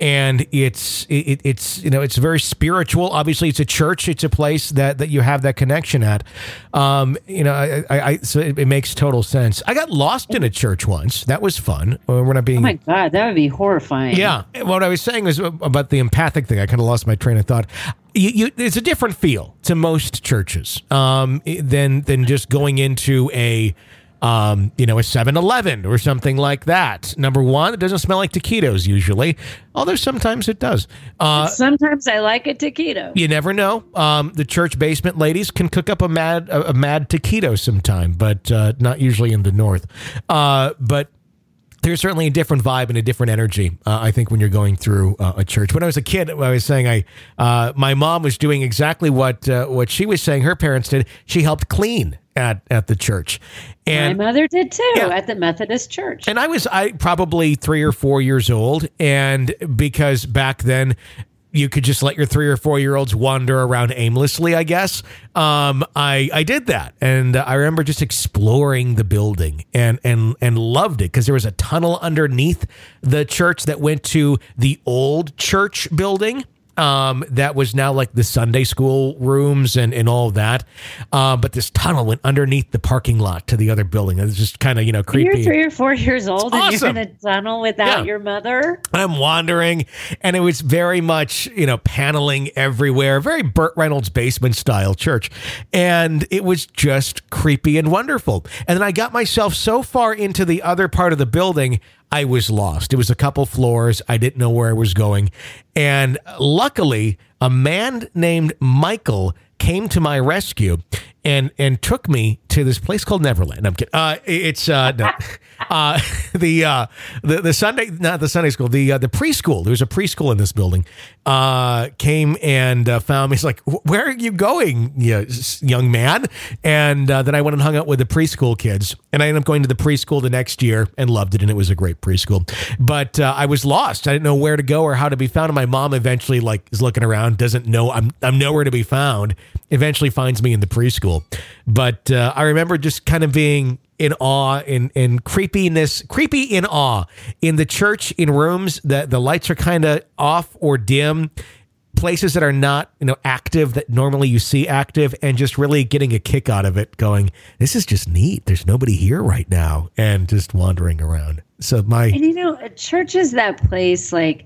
and it's it, it's you know it's very spiritual. Obviously, it's a church. It's a place that, that you have that connection at. Um, you know, I, I, I so it, it makes total sense. I got lost in a church once. That was fun. We're not being. Oh my God, that would be horrifying. Yeah, what I was saying was about the empathic thing. I kind of lost my train of thought. You, you, it's a different feel to most churches um, than than just going into a. Um, you know, a seven eleven or something like that. Number one, it doesn't smell like taquitos usually, although sometimes it does. Uh, sometimes I like a taquito. You never know. Um, the church basement ladies can cook up a mad a, a mad taquito sometime, but uh, not usually in the north. Uh, but there's certainly a different vibe and a different energy, uh, I think, when you're going through uh, a church. When I was a kid, I was saying I, uh, my mom was doing exactly what uh, what she was saying her parents did. She helped clean at, at the church. And my mother did too, yeah. at the Methodist church. And I was I probably three or four years old, and because back then you could just let your three or four year olds wander around aimlessly, I guess. Um, I I did that, and uh, I remember just exploring the building and and and loved it because there was a tunnel underneath the church that went to the old church building. Um, that was now like the Sunday school rooms and, and all of that. Uh, but this tunnel went underneath the parking lot to the other building. It was just kind of, you know, creepy. You're three or four years old and awesome. You're in a tunnel without Yeah. your mother. I'm wandering, and it was very much, you know, paneling everywhere, very Burt Reynolds basement style church. And it was just creepy and wonderful. And then I got myself so far into the other part of the building, I was lost. It was a couple floors. I didn't know where I was going. And luckily, a man named Michael came to my rescue and and took me to this place called Neverland. I'm kidding. Uh, it's uh, no. uh, the uh, the the Sunday not the Sunday school the uh, the preschool. There was a preschool in this building. Uh, came and uh, found me. He's like, "Where are you going, you young man?" And uh, then I went and hung out with the preschool kids. And I ended up going to the preschool the next year and loved it. And it was a great preschool. But uh, I was lost. I didn't know where to go or how to be found. And my mom eventually like is looking around, doesn't know I'm I'm nowhere to be found. Eventually finds me in the preschool. But uh, I remember just kind of being in awe and in, in creepiness, creepy in awe in the church, in rooms that the lights are kind of off or dim, places that are not, you know, active that normally you see active, and just really getting a kick out of it, going, this is just neat. There's nobody here right now, and just wandering around. So my And you know, a church is that place like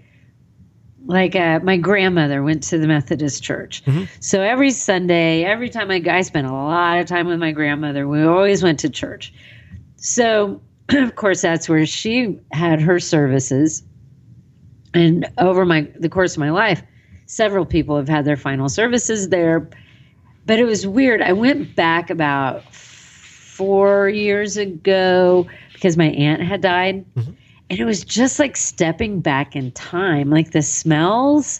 Like uh, my grandmother went to the Methodist church. Mm-hmm. So every Sunday, every time I, I spent a lot of time with my grandmother, we always went to church. So, of course, that's where she had her services. And over my the course of my life, several people have had their final services there. But it was weird. I went back about four years ago because my aunt had died. Mm-hmm. And it was just like stepping back in time, like the smells.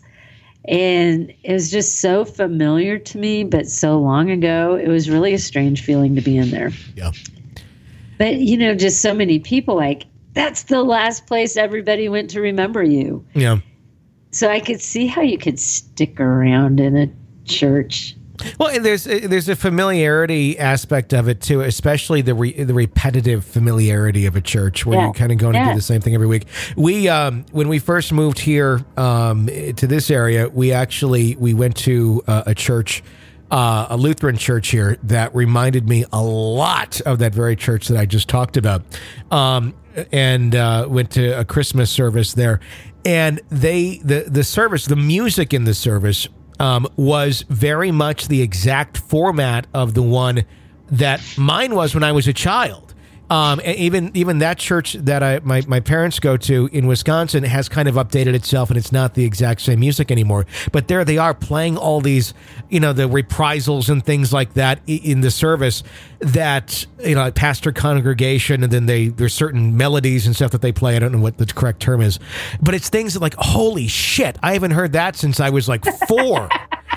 And it was just so familiar to me, but so long ago. It was really a strange feeling to be in there. Yeah. But, you know, just so many people, like, that's the last place everybody went to remember you. Yeah. So I could see how you could stick around in a church. Well, and there's there's a familiarity aspect of it too, especially the re, the repetitive familiarity of a church where Yeah. you're kind of going Yeah. to do the same thing every week. We um, when we first moved here um, to this area, we actually we went to uh, a church, uh, a Lutheran church here that reminded me a lot of that very church that I just talked about, um, and uh, went to a Christmas service there, and they the the service, the music in the service. Um, was very much the exact format of the one that mine was when I was a child. Um, and even even that church that I my, my parents go to in Wisconsin has kind of updated itself, and it's not the exact same music anymore. But there they are playing all these, you know, the reprisals and things like that in the service that, you know, like pastor congregation, and then they there's certain melodies and stuff that they play. I don't know what the correct term is, but it's things that like, holy shit, I haven't heard that since I was like four.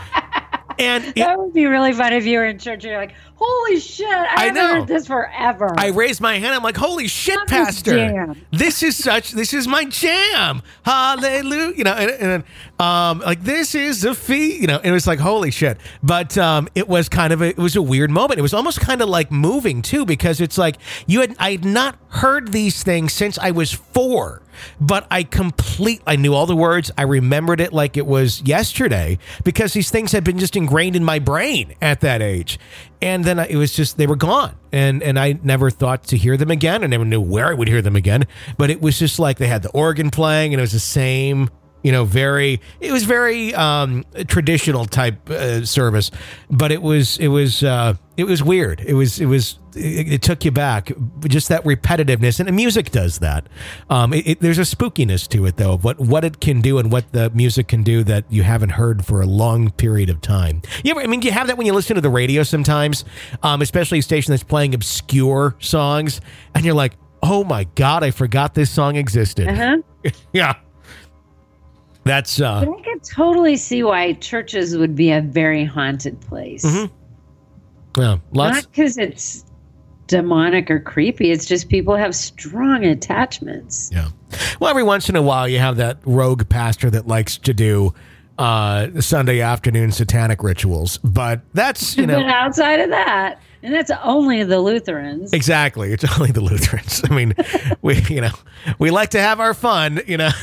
And it, that would be really fun if you were in church and you're like, holy shit, I, I haven't know. heard this forever. I raised my hand. I'm like, holy shit, Love this pastor. jam. This is such, this is my jam. Hallelujah. You know, and, and um, like, this is a fee, you know, it was like, holy shit. But um, it was kind of a, it was a weird moment. It was almost kind of like moving too, because it's like you had, I had not heard these things since I was four. but I complete, I knew all the words. I remembered it like it was yesterday because these things had been just ingrained in my brain at that age. And then I, it was just, they were gone. And and I never thought to hear them again. I never knew where I would hear them again. But it was just like they had the organ playing and it was the same, you know, very, it was very um, traditional type uh, service. But it was, it was, uh, it was weird. It was, it was, it, it took you back. Just that repetitiveness. And the music does that. Um, it, it, there's a spookiness to it, though, of what, what it can do and what the music can do that you haven't heard for a long period of time. You ever, I mean, do you have that when you listen to the radio sometimes, um, especially a station that's playing obscure songs, and you're like, oh my God, I forgot this song existed. Uh-huh. Yeah. That's, uh, but I can totally see why churches would be a very haunted place. Mm-hmm. Yeah, lots. Not because it's demonic or creepy. It's just people have strong attachments. Yeah. Well, every once in a while, you have that rogue pastor that likes to do uh, Sunday afternoon satanic rituals. But that's, you know. But outside of that, and that's only the Lutherans. Exactly. It's only the Lutherans. I mean, we, you know, we like to have our fun, you know.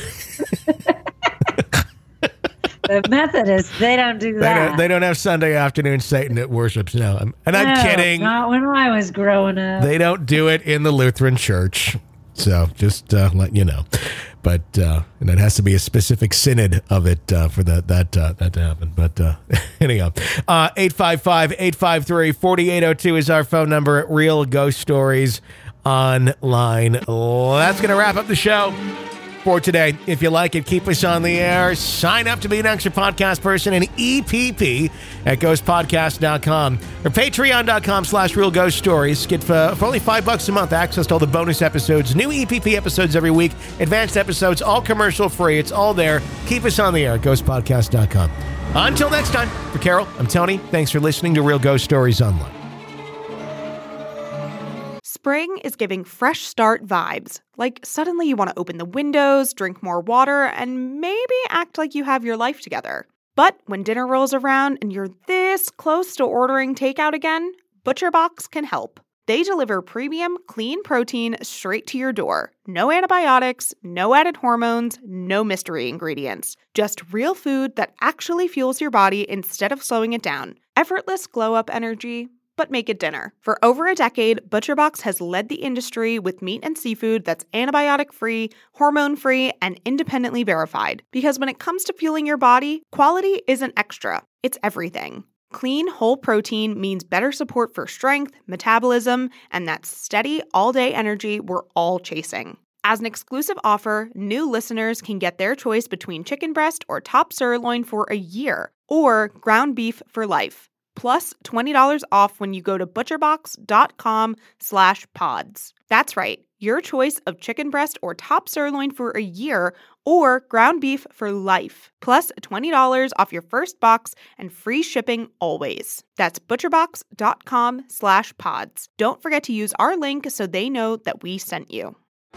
The Methodists, they don't do They that. don't, they don't have Sunday afternoon Satan at worships. No, I'm, and I'm No, kidding. Not when I was growing up. They don't do it in the Lutheran Church. So just uh, let you know. But uh, and it has to be a specific synod of it uh, for that that uh, that to happen. But uh, anyhow, uh, eight five five, eight five three, four eight zero two is our phone number at Real Ghost Stories Online. That's going to wrap up the show for today. If you like it, keep us on the air. Sign up to be an extra podcast person in E P P at ghost podcast dot com or patreon.com slash real ghost stories. Get for, for only five bucks a month access to all the bonus episodes, new E P P episodes every week, advanced episodes, all commercial free. It's all there. Keep us on the air, ghost podcast dot com. Until next time, for Carol, I'm Tony. Thanks for listening to Real Ghost Stories Online. Spring is giving fresh start vibes. Like suddenly you want to open the windows, drink more water, and maybe act like you have your life together. But when dinner rolls around and you're this close to ordering takeout again, ButcherBox can help. They deliver premium, clean protein straight to your door. No antibiotics, no added hormones, no mystery ingredients. Just real food that actually fuels your body instead of slowing it down. Effortless glow-up energy, but make it dinner. For over a decade, ButcherBox has led the industry with meat and seafood that's antibiotic-free, hormone-free, and independently verified. Because when it comes to fueling your body, quality isn't extra, it's everything. Clean, whole protein means better support for strength, metabolism, and that steady, all-day energy we're all chasing. As an exclusive offer, new listeners can get their choice between chicken breast or top sirloin for a year, or ground beef for life. Plus twenty dollars off when you go to butcherbox.com slash pods. That's right, your choice of chicken breast or top sirloin for a year or ground beef for life. Plus twenty dollars off your first box and free shipping always. That's butcherbox.com slash pods. Don't forget to use our link so they know that we sent you.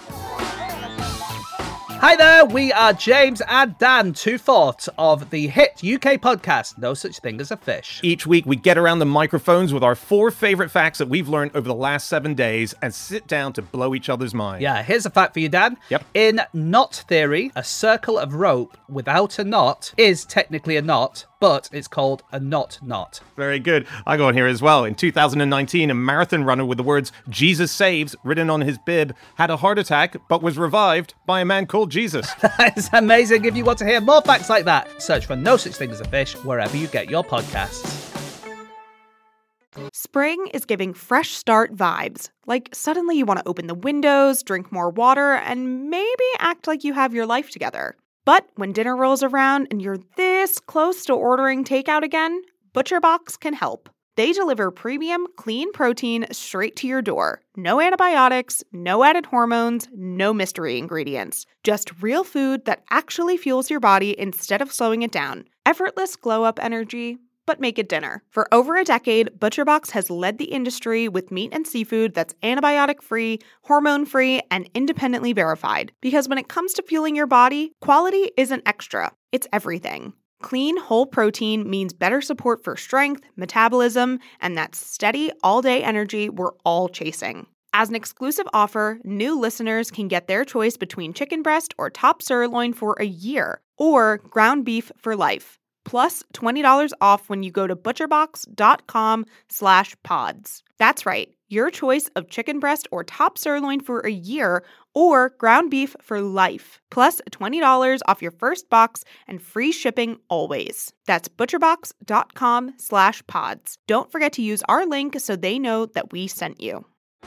Hi there, we are James and Dan, two fourths of the hit U K podcast, No Such Thing as a Fish. Each week we get around the microphones with our four favorite facts that we've learned over the last seven days and sit down to blow each other's minds. Yeah, here's a fact for you, Dan. Yep. In knot theory, a circle of rope without a knot is technically a knot, but it's called a knot knot. Very good. I go on here as well. In two thousand nineteen, a marathon runner with the words Jesus Saves written on his bib had a heart attack but was revived by a man called Jesus. That is amazing. If you want to hear more facts like that, search for No Such Thing as a Fish wherever you get your podcasts. Spring is giving fresh start vibes. Like suddenly you want to open the windows, drink more water, and maybe act like you have your life together. But when dinner rolls around and you're this close to ordering takeout again, ButcherBox can help. They deliver premium, clean protein straight to your door. No antibiotics, no added hormones, no mystery ingredients. Just real food that actually fuels your body instead of slowing it down. Effortless glow-up energy, but make it dinner. For over a decade, ButcherBox has led the industry with meat and seafood that's antibiotic-free, hormone-free, and independently verified. Because when it comes to fueling your body, quality isn't extra, it's everything. Clean, whole protein means better support for strength, metabolism, and that steady, all-day energy we're all chasing. As an exclusive offer, new listeners can get their choice between chicken breast or top sirloin for a year, or ground beef for life, plus twenty dollars off when you go to butcherbox.com slash pods. That's right, your choice of chicken breast or top sirloin for a year, or ground beef for life, plus twenty dollars off your first box and free shipping always. That's butcherbox.com slash pods. Don't forget to use our link so they know that we sent you.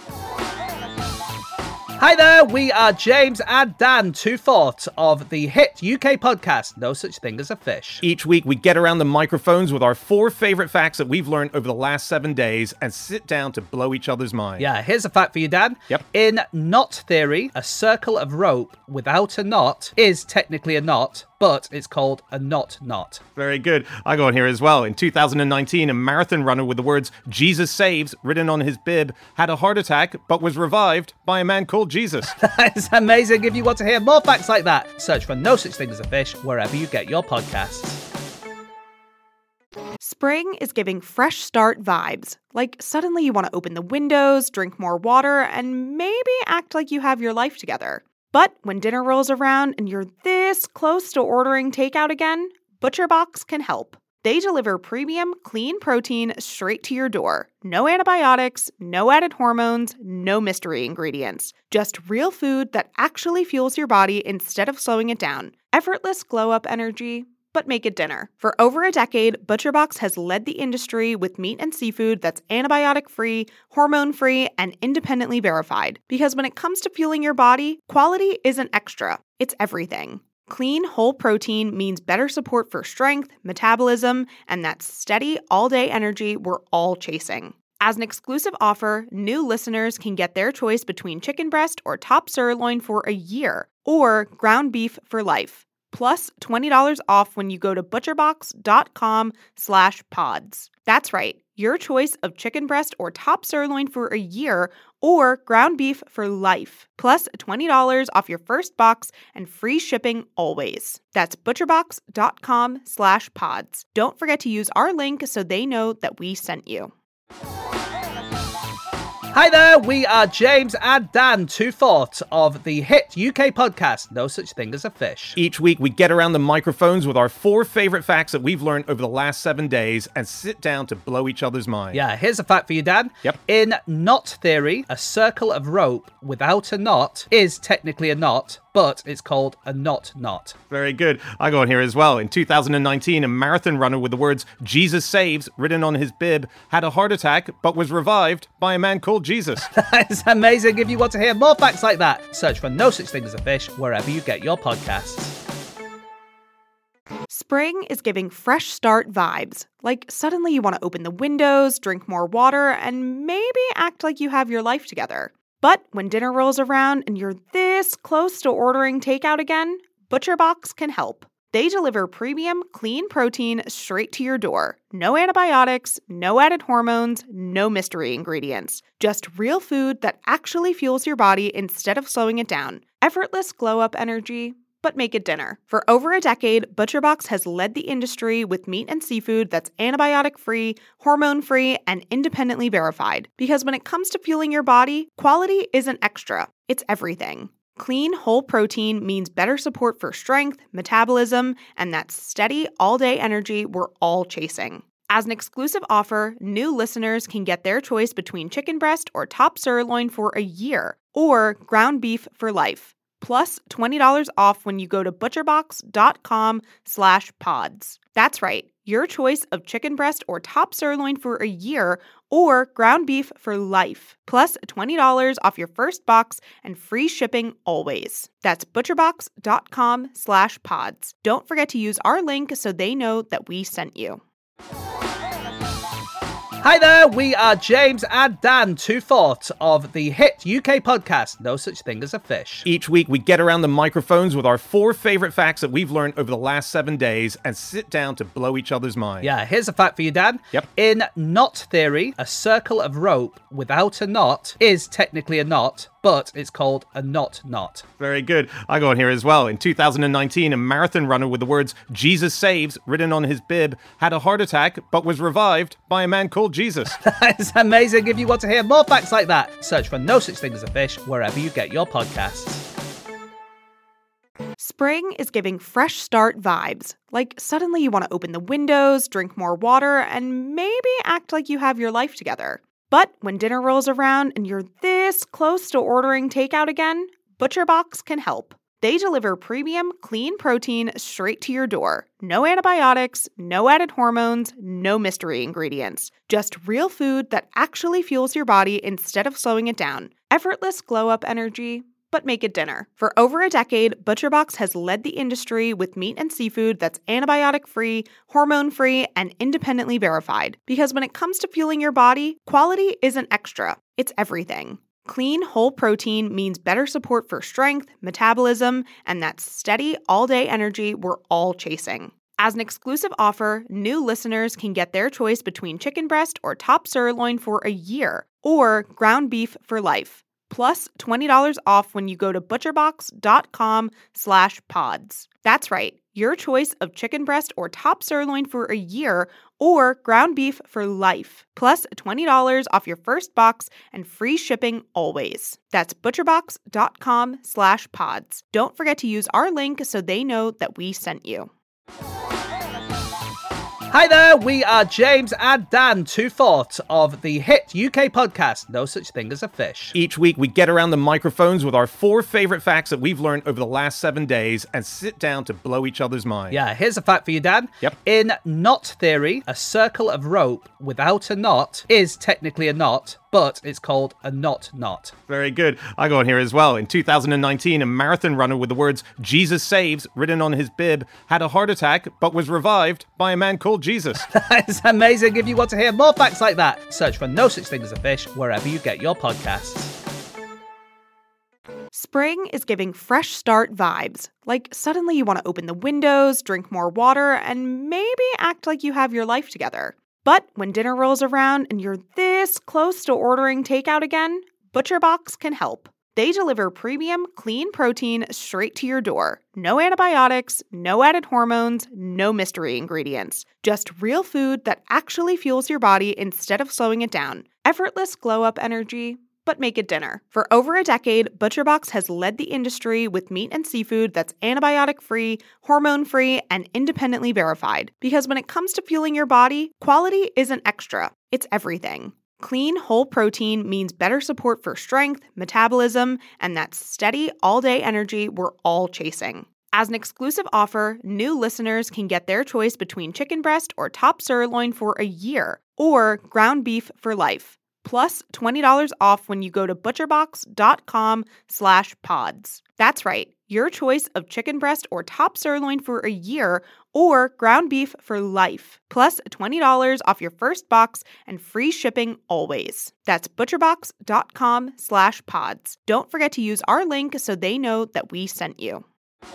Hi there, we are James and Dan, two fourths of the hit U K podcast, No Such Thing as a Fish. Each week, we get around the microphones with our four favorite facts that we've learned over the last seven days and sit down to blow each other's mind. Yeah, here's a fact for you, Dan. Yep. In knot theory, a circle of rope without a knot is technically a knot, but it's called a knot knot. Very good. I go on here as well. In two thousand nineteen, a marathon runner with the words Jesus Saves written on his bib had a heart attack but was revived by a man called Jesus. That is amazing. If you want to hear more facts like that, search for No Such Thing as a Fish wherever you get your podcasts. Spring is giving fresh start vibes. Like suddenly you want to open the windows, drink more water, and maybe act like you have your life together. But when dinner rolls around and you're this close to ordering takeout again, ButcherBox can help. They deliver premium, clean protein straight to your door. No antibiotics, no added hormones, no mystery ingredients. Just real food that actually fuels your body instead of slowing it down. Effortless glow-up energy, but make it dinner. For over a decade, ButcherBox has led the industry with meat and seafood that's antibiotic-free, hormone-free, and independently verified. Because when it comes to fueling your body, quality isn't extra, it's everything. Clean, whole protein means better support for strength, metabolism, and that steady, all-day energy we're all chasing. As an exclusive offer, new listeners can get their choice between chicken breast or top sirloin for a year, or ground beef for life, plus twenty dollars off when you go to butcherbox.com slash pods. That's right, your choice of chicken breast or top sirloin for a year, or ground beef for life, plus twenty dollars off your first box and free shipping always. That's butcherbox.com slash pods. Don't forget to use our link so they know that we sent you. Hi there, we are James and Dan, two fourths of the hit U K podcast, No Such Thing as a Fish. Each week, we get around the microphones with our four favorite facts that we've learned over the last seven days and sit down to blow each other's mind. Yeah, here's a fact for you, Dan. Yep. In knot theory, a circle of rope without a knot is technically a knot, but it's called a knot knot. Very good. I go on here as well. In two thousand nineteen, a marathon runner with the words Jesus Saves written on his bib had a heart attack but was revived by a man called Jesus. That is amazing. If you want to hear more facts like that, search for No Such Thing as a Fish wherever you get your podcasts. Spring is giving fresh start vibes. Like suddenly you want to open the windows, drink more water, and maybe act like you have your life together. But when dinner rolls around and you're this close to ordering takeout again, ButcherBox can help. They deliver premium, clean protein straight to your door. No antibiotics, no added hormones, no mystery ingredients. Just real food that actually fuels your body instead of slowing it down. Effortless glow-up energy, but make it dinner. For over a decade, ButcherBox has led the industry with meat and seafood that's antibiotic-free, hormone-free, and independently verified. Because when it comes to fueling your body, quality isn't extra, it's everything. Clean, whole protein means better support for strength, metabolism, and that steady, all-day energy we're all chasing. As an exclusive offer, new listeners can get their choice between chicken breast or top sirloin for a year, or ground beef for life, plus twenty dollars off when you go to butcherbox.com slash pods. That's right, your choice of chicken breast or top sirloin for a year, or ground beef for life, plus twenty dollars off your first box and free shipping always. That's butcherbox.com slash pods. Don't forget to use our link so they know that we sent you. Hi there, we are James and Dan, two fourths of the hit U K podcast, No Such Thing as a Fish. Each week, we get around the microphones with our four favorite facts that we've learned over the last seven days and sit down to blow each other's mind. Yeah, here's a fact for you, Dan. Yep. In knot theory, a circle of rope without a knot is technically a knot, but it's called a not not. Very good. I go on here as well. In two thousand nineteen, a marathon runner with the words Jesus Saves written on his bib had a heart attack but was revived by a man called Jesus. That is amazing. If you want to hear more facts like that, search for No Such Thing as a Fish wherever you get your podcasts. Spring is giving fresh start vibes. Like suddenly you want to open the windows, drink more water, and maybe act like you have your life together. But when dinner rolls around and you're this close to ordering takeout again, ButcherBox can help. They deliver premium, clean protein straight to your door. No antibiotics, no added hormones, no mystery ingredients. Just real food that actually fuels your body instead of slowing it down. Effortless glow-up energy, but make it dinner. For over a decade, ButcherBox has led the industry with meat and seafood that's antibiotic-free, hormone-free, and independently verified. Because when it comes to fueling your body, quality isn't extra, it's everything. Clean, whole protein means better support for strength, metabolism, and that steady, all-day energy we're all chasing. As an exclusive offer, new listeners can get their choice between chicken breast or top sirloin for a year, or ground beef for life. Plus twenty dollars off when you go to butcherbox.com slash pods. That's right, your choice of chicken breast or top sirloin for a year or ground beef for life. Plus twenty dollars off your first box and free shipping always. That's butcherbox.com slash pods. Don't forget to use our link so they know that we sent you. Hi there, we are James and Dan, two-fourths of the hit U K podcast, No Such Thing as a Fish. Each week, we get around the microphones with our four favorite facts that we've learned over the last seven days and sit down to blow each other's minds. Yeah, here's a fact for you, Dan. Yep. In knot theory, a circle of rope without a knot is technically a knot, but it's called a not knot. Very good. I go on here as well. In two thousand nineteen, a marathon runner with the words Jesus Saves written on his bib had a heart attack but was revived by a man called Jesus. That is amazing. If you want to hear more facts like that, search for No Such Thing as a Fish wherever you get your podcasts. Spring is giving fresh start vibes. Like suddenly you want to open the windows, drink more water, and maybe act like you have your life together. But when dinner rolls around and you're this close to ordering takeout again, ButcherBox can help. They deliver premium, clean protein straight to your door. No antibiotics, no added hormones, no mystery ingredients. Just real food that actually fuels your body instead of slowing it down. Effortless glow-up energy, but make it dinner. For over a decade, ButcherBox has led the industry with meat and seafood that's antibiotic-free, hormone-free, and independently verified. Because when it comes to fueling your body, quality isn't extra, it's everything. Clean, whole protein means better support for strength, metabolism, and that steady, all-day energy we're all chasing. As an exclusive offer, new listeners can get their choice between chicken breast or top sirloin for a year, or ground beef for life. Plus twenty dollars off when you go to butcherbox.com slash pods. That's right, your choice of chicken breast or top sirloin for a year or ground beef for life. Plus twenty dollars off your first box and free shipping always. That's butcherbox.com slash pods. Don't forget to use our link so they know that we sent you.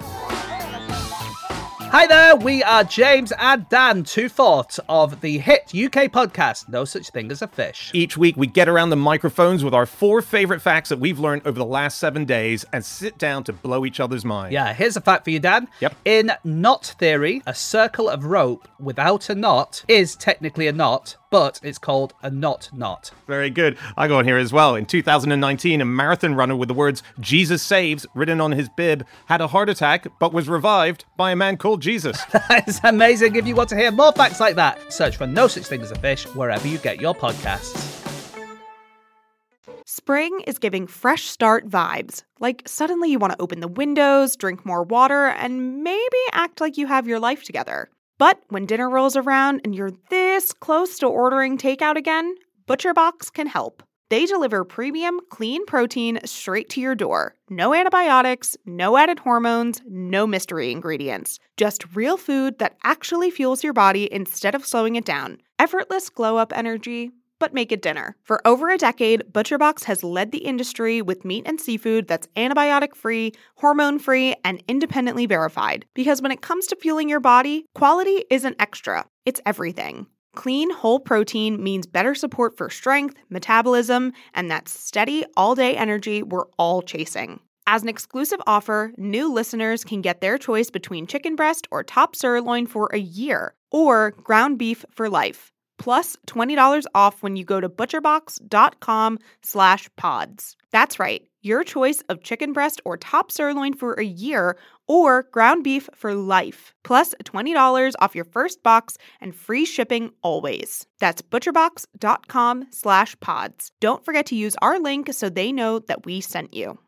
Hi there, we are James and Dan, two-fourths of the hit U K podcast, No Such Thing as a Fish. Each week, we get around the microphones with our four favorite facts that we've learned over the last seven days and sit down to blow each other's minds. Yeah, here's a fact for you, Dan. Yep. In knot theory, a circle of rope without a knot is technically a knot, but it's called a not knot. Very good. I go on here as well. In two thousand nineteen, a marathon runner with the words Jesus Saves written on his bib had a heart attack but was revived by a man called Jesus. That is amazing. If you want to hear more facts like that, search for No Such Thing as a Fish wherever you get your podcasts. Spring is giving fresh start vibes. Like suddenly you want to open the windows, drink more water, and maybe act like you have your life together. But when dinner rolls around and you're this close to ordering takeout again, ButcherBox can help. They deliver premium, clean protein straight to your door. No antibiotics, no added hormones, no mystery ingredients. Just real food that actually fuels your body instead of slowing it down. Effortless glow-up energy, but make it dinner. For over a decade, ButcherBox has led the industry with meat and seafood that's antibiotic-free, hormone-free, and independently verified. Because when it comes to fueling your body, quality isn't extra, it's everything. Clean, whole protein means better support for strength, metabolism, and that steady, all-day energy we're all chasing. As an exclusive offer, new listeners can get their choice between chicken breast or top sirloin for a year, or ground beef for life, plus twenty dollars off when you go to butcherbox.com slash pods. That's right, your choice of chicken breast or top sirloin for a year, or ground beef for life, plus twenty dollars off your first box and free shipping always. That's butcherbox.com slash pods. Don't forget to use our link so they know that we sent you.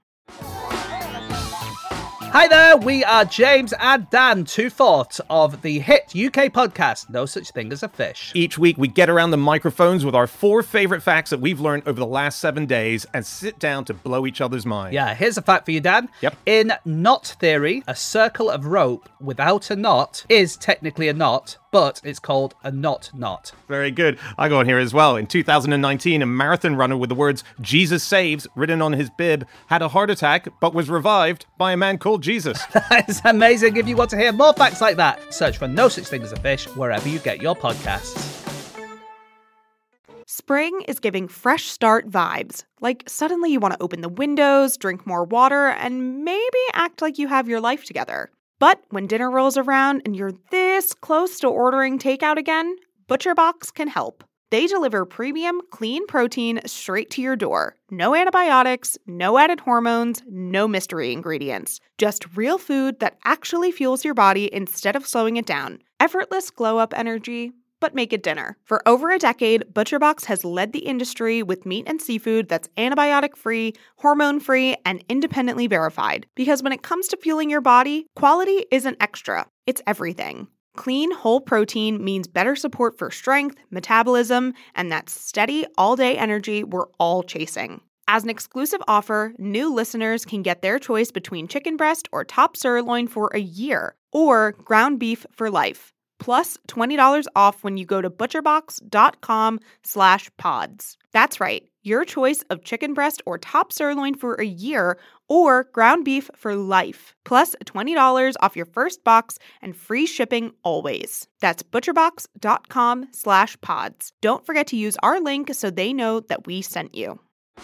Hi there, we are James and Dan, two-fourths of the hit U K podcast, No Such Thing as a Fish. Each week, we get around the microphones with our four favorite facts that we've learned over the last seven days and sit down to blow each other's mind. Yeah, here's a fact for you, Dan. Yep. In knot theory, a circle of rope without a knot is technically a knot, but it's called a knot knot. Very good. I got on here as well. In two thousand nineteen, a marathon runner with the words Jesus Saves written on his bib had a heart attack but was revived by a man called Jesus. That's amazing. If you want to hear more facts like that, search for No Such Thing as a Fish wherever you get your podcasts. Spring is giving fresh start vibes. Like suddenly you want to open the windows, drink more water, and maybe act like you have your life together. But when dinner rolls around and you're this close to ordering takeout again, ButcherBox can help. They deliver premium, clean protein straight to your door. No antibiotics, no added hormones, no mystery ingredients. Just real food that actually fuels your body instead of slowing it down. Effortless glow-up energy, but make it dinner. For over a decade, ButcherBox has led the industry with meat and seafood that's antibiotic-free, hormone-free, and independently verified. Because when it comes to fueling your body, quality isn't extra, it's everything. Clean, whole protein means better support for strength, metabolism, and that steady, all-day energy we're all chasing. As an exclusive offer, new listeners can get their choice between chicken breast or top sirloin for a year, or ground beef for life, plus twenty dollars off when you go to butcherbox.com slash pods. That's right, your choice of chicken breast or top sirloin for a year, or ground beef for life, plus twenty dollars off your first box and free shipping always. That's butcherbox.com slash pods. Don't forget to use our link so they know that we sent you.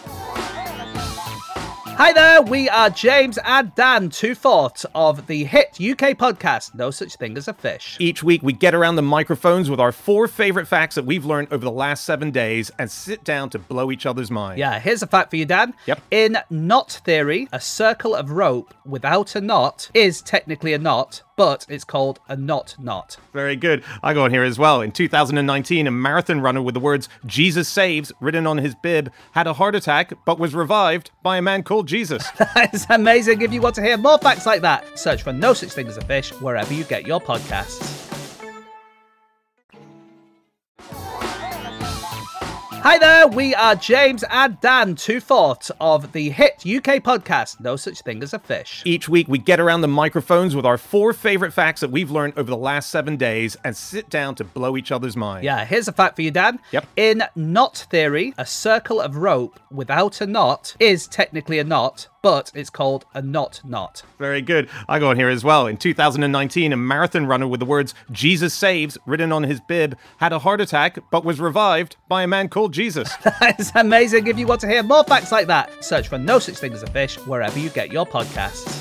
Hi there, we are James and Dan, two-fourths of the hit U K podcast, No Such Thing as a Fish. Each week, we get around the microphones with our four favorite facts that we've learned over the last seven days and sit down to blow each other's mind. Yeah, here's a fact for you, Dan. Yep. In knot theory, a circle of rope without a knot is technically a knot, but it's called a knot knot. Very good. I got on here as well. In two thousand nineteen, a marathon runner with the words Jesus Saves written on his bib had a heart attack but was revived by a man called Jesus. That's amazing. If you want to hear more facts like that, search for No Such Thing as a Fish wherever you get your podcasts. Hi there, we are James and Dan, two-fourths of the hit U K podcast, No Such Thing as a Fish. Each week, we get around the microphones with our four favorite facts that we've learned over the last seven days and sit down to blow each other's mind. Yeah, here's a fact for you, Dan. Yep. In knot theory, a circle of rope without a knot is technically a knot, but it's called a knot knot. Very good. I got on here as well. In two thousand nineteen, a marathon runner with the words Jesus Saves written on his bib had a heart attack but was revived by a man called Jesus. That's amazing. If you want to hear more facts like that, search for No Such Thing as a Fish wherever you get your podcasts.